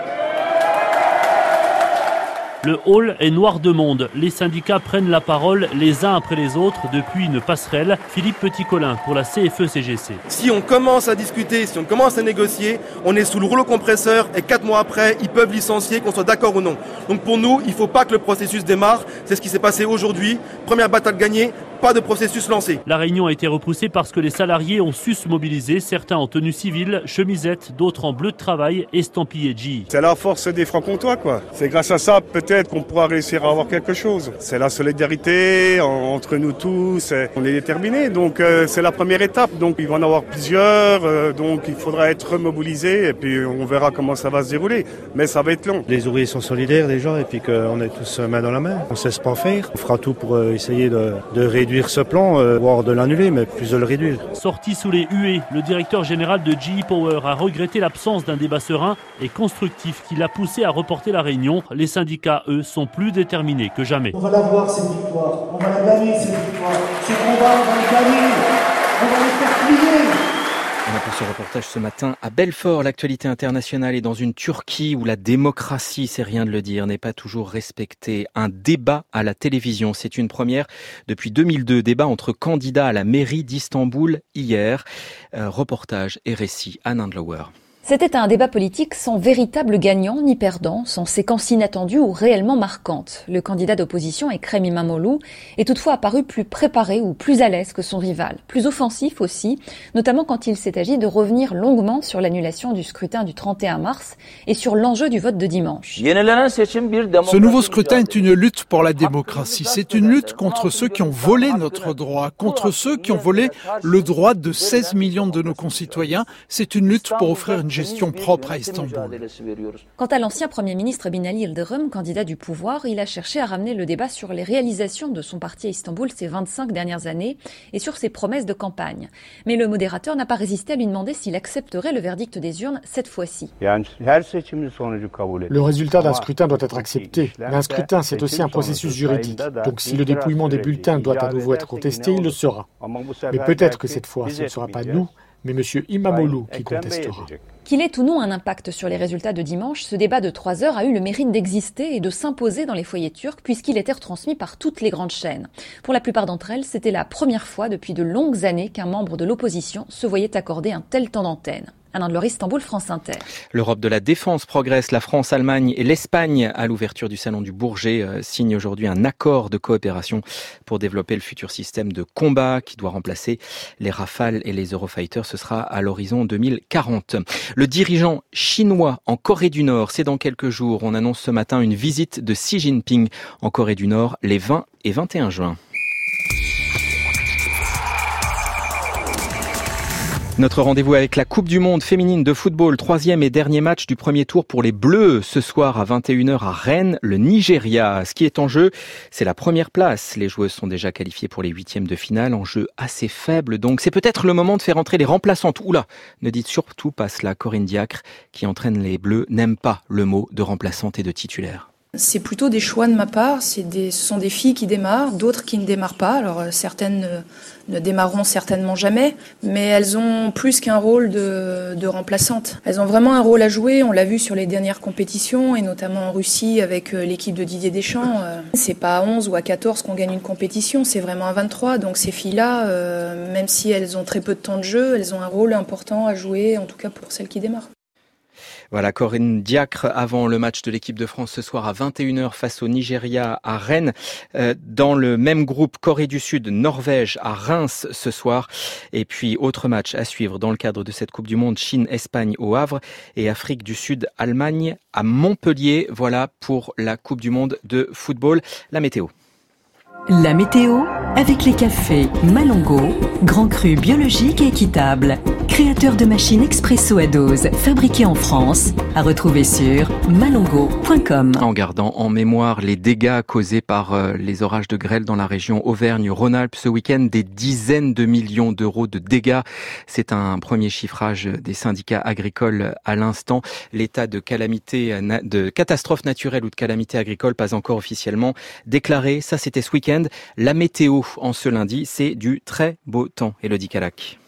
[SPEAKER 24] Le hall est noir de monde. Les syndicats prennent la parole les uns après les autres depuis une passerelle. Philippe Petit-Colin pour la C F E C G C.
[SPEAKER 25] Si on commence à discuter, si on commence à négocier, on est sous le rouleau compresseur et quatre mois après, ils peuvent licencier, qu'on soit d'accord ou non. Donc pour nous, il ne faut pas que le processus démarre. C'est ce qui s'est passé aujourd'hui. Première bataille gagnée, pas de processus lancé.
[SPEAKER 24] La réunion a été repoussée parce que les salariés ont su se mobiliser, certains en tenue civile, chemisette, d'autres en bleu de travail, estampillé G.
[SPEAKER 4] C'est la force des Francs-Comtois, quoi. C'est grâce à ça, peut-être, qu'on pourra réussir à avoir quelque chose. C'est la solidarité entre nous tous. On est déterminés, donc euh, c'est la première étape. Donc il va en avoir plusieurs, euh, donc il faudra être mobilisé et puis on verra comment ça va se dérouler. Mais ça va être long.
[SPEAKER 5] Les ouvriers sont solidaires déjà et puis qu'on est tous main dans la main. On ne cesse pas en faire. On fera tout pour euh, essayer de, de réduire ce plan, euh, voire de l'annuler, mais plus de le réduire.
[SPEAKER 24] Sorti sous les huées, le directeur général de G E Power a regretté l'absence d'un débat serein et constructif qui l'a poussé à reporter la réunion. Les syndicats, eux, sont plus déterminés que jamais.
[SPEAKER 22] On va l'avoir cette victoire, on va la gagner cette victoire. Ce combat, on va le gagner, on va le faire plier.
[SPEAKER 2] On a pour ce reportage ce matin à Belfort. L'actualité internationale est dans une Turquie où la démocratie, c'est rien de le dire, n'est pas toujours respectée. Un débat à la télévision, c'est une première depuis deux mille deux. Débat entre candidats à la mairie d'Istanbul hier. Euh, reportage et récit, Anne Andlauer.
[SPEAKER 6] C'était un débat politique sans véritable gagnant ni perdant, sans séquence inattendue ou réellement marquante. Le candidat d'opposition, Ekrem İmamoğlu, est toutefois apparu plus préparé ou plus à l'aise que son rival. Plus offensif aussi, notamment quand il s'est agi de revenir longuement sur l'annulation du scrutin du trente et un mars et sur l'enjeu du vote de dimanche.
[SPEAKER 7] Ce nouveau scrutin est une lutte pour la démocratie. C'est une lutte contre ceux qui ont volé notre droit, contre ceux qui ont volé le droit de seize millions de nos concitoyens. C'est une lutte pour offrir une gestion propre à Istanbul.
[SPEAKER 6] Quant à l'ancien Premier ministre Binali Yıldırım, candidat du pouvoir, il a cherché à ramener le débat sur les réalisations de son parti à Istanbul ces vingt-cinq dernières années et sur ses promesses de campagne. Mais le modérateur n'a pas résisté à lui demander s'il accepterait le verdict des urnes cette fois-ci.
[SPEAKER 8] Le résultat d'un scrutin doit être accepté. Mais un scrutin, c'est aussi un processus juridique. Donc si le dépouillement des bulletins doit à nouveau être contesté, il le sera. Mais peut-être que cette fois, ce ne sera pas nous, mais M. İmamoğlu qui contestera.
[SPEAKER 6] Qu'il ait ou non un impact sur les résultats de dimanche, ce débat de trois heures a eu le mérite d'exister et de s'imposer dans les foyers turcs puisqu'il était retransmis par toutes les grandes chaînes. Pour la plupart d'entre elles, c'était la première fois depuis de longues années qu'un membre de l'opposition se voyait accorder un tel temps d'antenne. Alain Delors, Istanbul, France Inter.
[SPEAKER 2] L'Europe de la défense progresse. La France, l'Allemagne et l'Espagne, à l'ouverture du salon du Bourget, euh, signent aujourd'hui un accord de coopération pour développer le futur système de combat qui doit remplacer les Rafales et les Eurofighter. Ce sera à l'horizon deux mille quarante. Le dirigeant chinois en Corée du Nord, c'est dans quelques jours. On annonce ce matin une visite de Xi Jinping en Corée du Nord les vingt et vingt et un juin. Notre rendez-vous avec la Coupe du Monde féminine de football, troisième et dernier match du premier tour pour les Bleus. Ce soir à vingt et une heures à Rennes, le Nigeria. Ce qui est en jeu, c'est la première place. Les joueuses sont déjà qualifiées pour les huitièmes de finale, en jeu assez faible. Donc c'est peut-être le moment de faire entrer les remplaçantes. Oula, ne dites surtout pas cela. Corinne Diacre, qui entraîne les Bleus, n'aime pas le mot de remplaçante et de titulaire.
[SPEAKER 26] C'est plutôt des choix de ma part. C'est des, ce sont des filles qui démarrent, d'autres qui ne démarrent pas. Alors certaines ne, ne démarreront certainement jamais, mais elles ont plus qu'un rôle de, de remplaçante. Elles ont vraiment un rôle à jouer. On l'a vu sur les dernières compétitions et notamment en Russie avec l'équipe de Didier Deschamps. C'est pas à onze ou à quatorze qu'on gagne une compétition, c'est vraiment à vingt-trois. Donc ces filles-là, euh, même si elles ont très peu de temps de jeu, elles ont un rôle important à jouer, en tout cas pour celles qui démarrent.
[SPEAKER 2] Voilà, Corinne Diacre avant le match de l'équipe de France ce soir à vingt et une heures face au Nigeria à Rennes. Euh, dans le même groupe, Corée du Sud, Norvège à Reims ce soir. Et puis, autre match à suivre dans le cadre de cette Coupe du Monde, Chine-Espagne au Havre et Afrique du Sud, Allemagne à Montpellier. Voilà pour la Coupe du Monde de football. La météo.
[SPEAKER 27] La météo avec les cafés Malongo, grand cru biologique et équitable. Créateur de machines expresso à dose, fabriquées en France, à retrouver sur malongo point com.
[SPEAKER 2] En gardant en mémoire les dégâts causés par euh, les orages de grêle dans la région Auvergne-Rhône-Alpes ce week-end, des dizaines de millions d'euros de dégâts. C'est un premier chiffrage des syndicats agricoles à l'instant. L'état de calamité, de catastrophe naturelle ou de calamité agricole, pas encore officiellement déclaré. Ça, c'était ce week-end. La météo en ce lundi, c'est du très beau temps. Élodie Calac.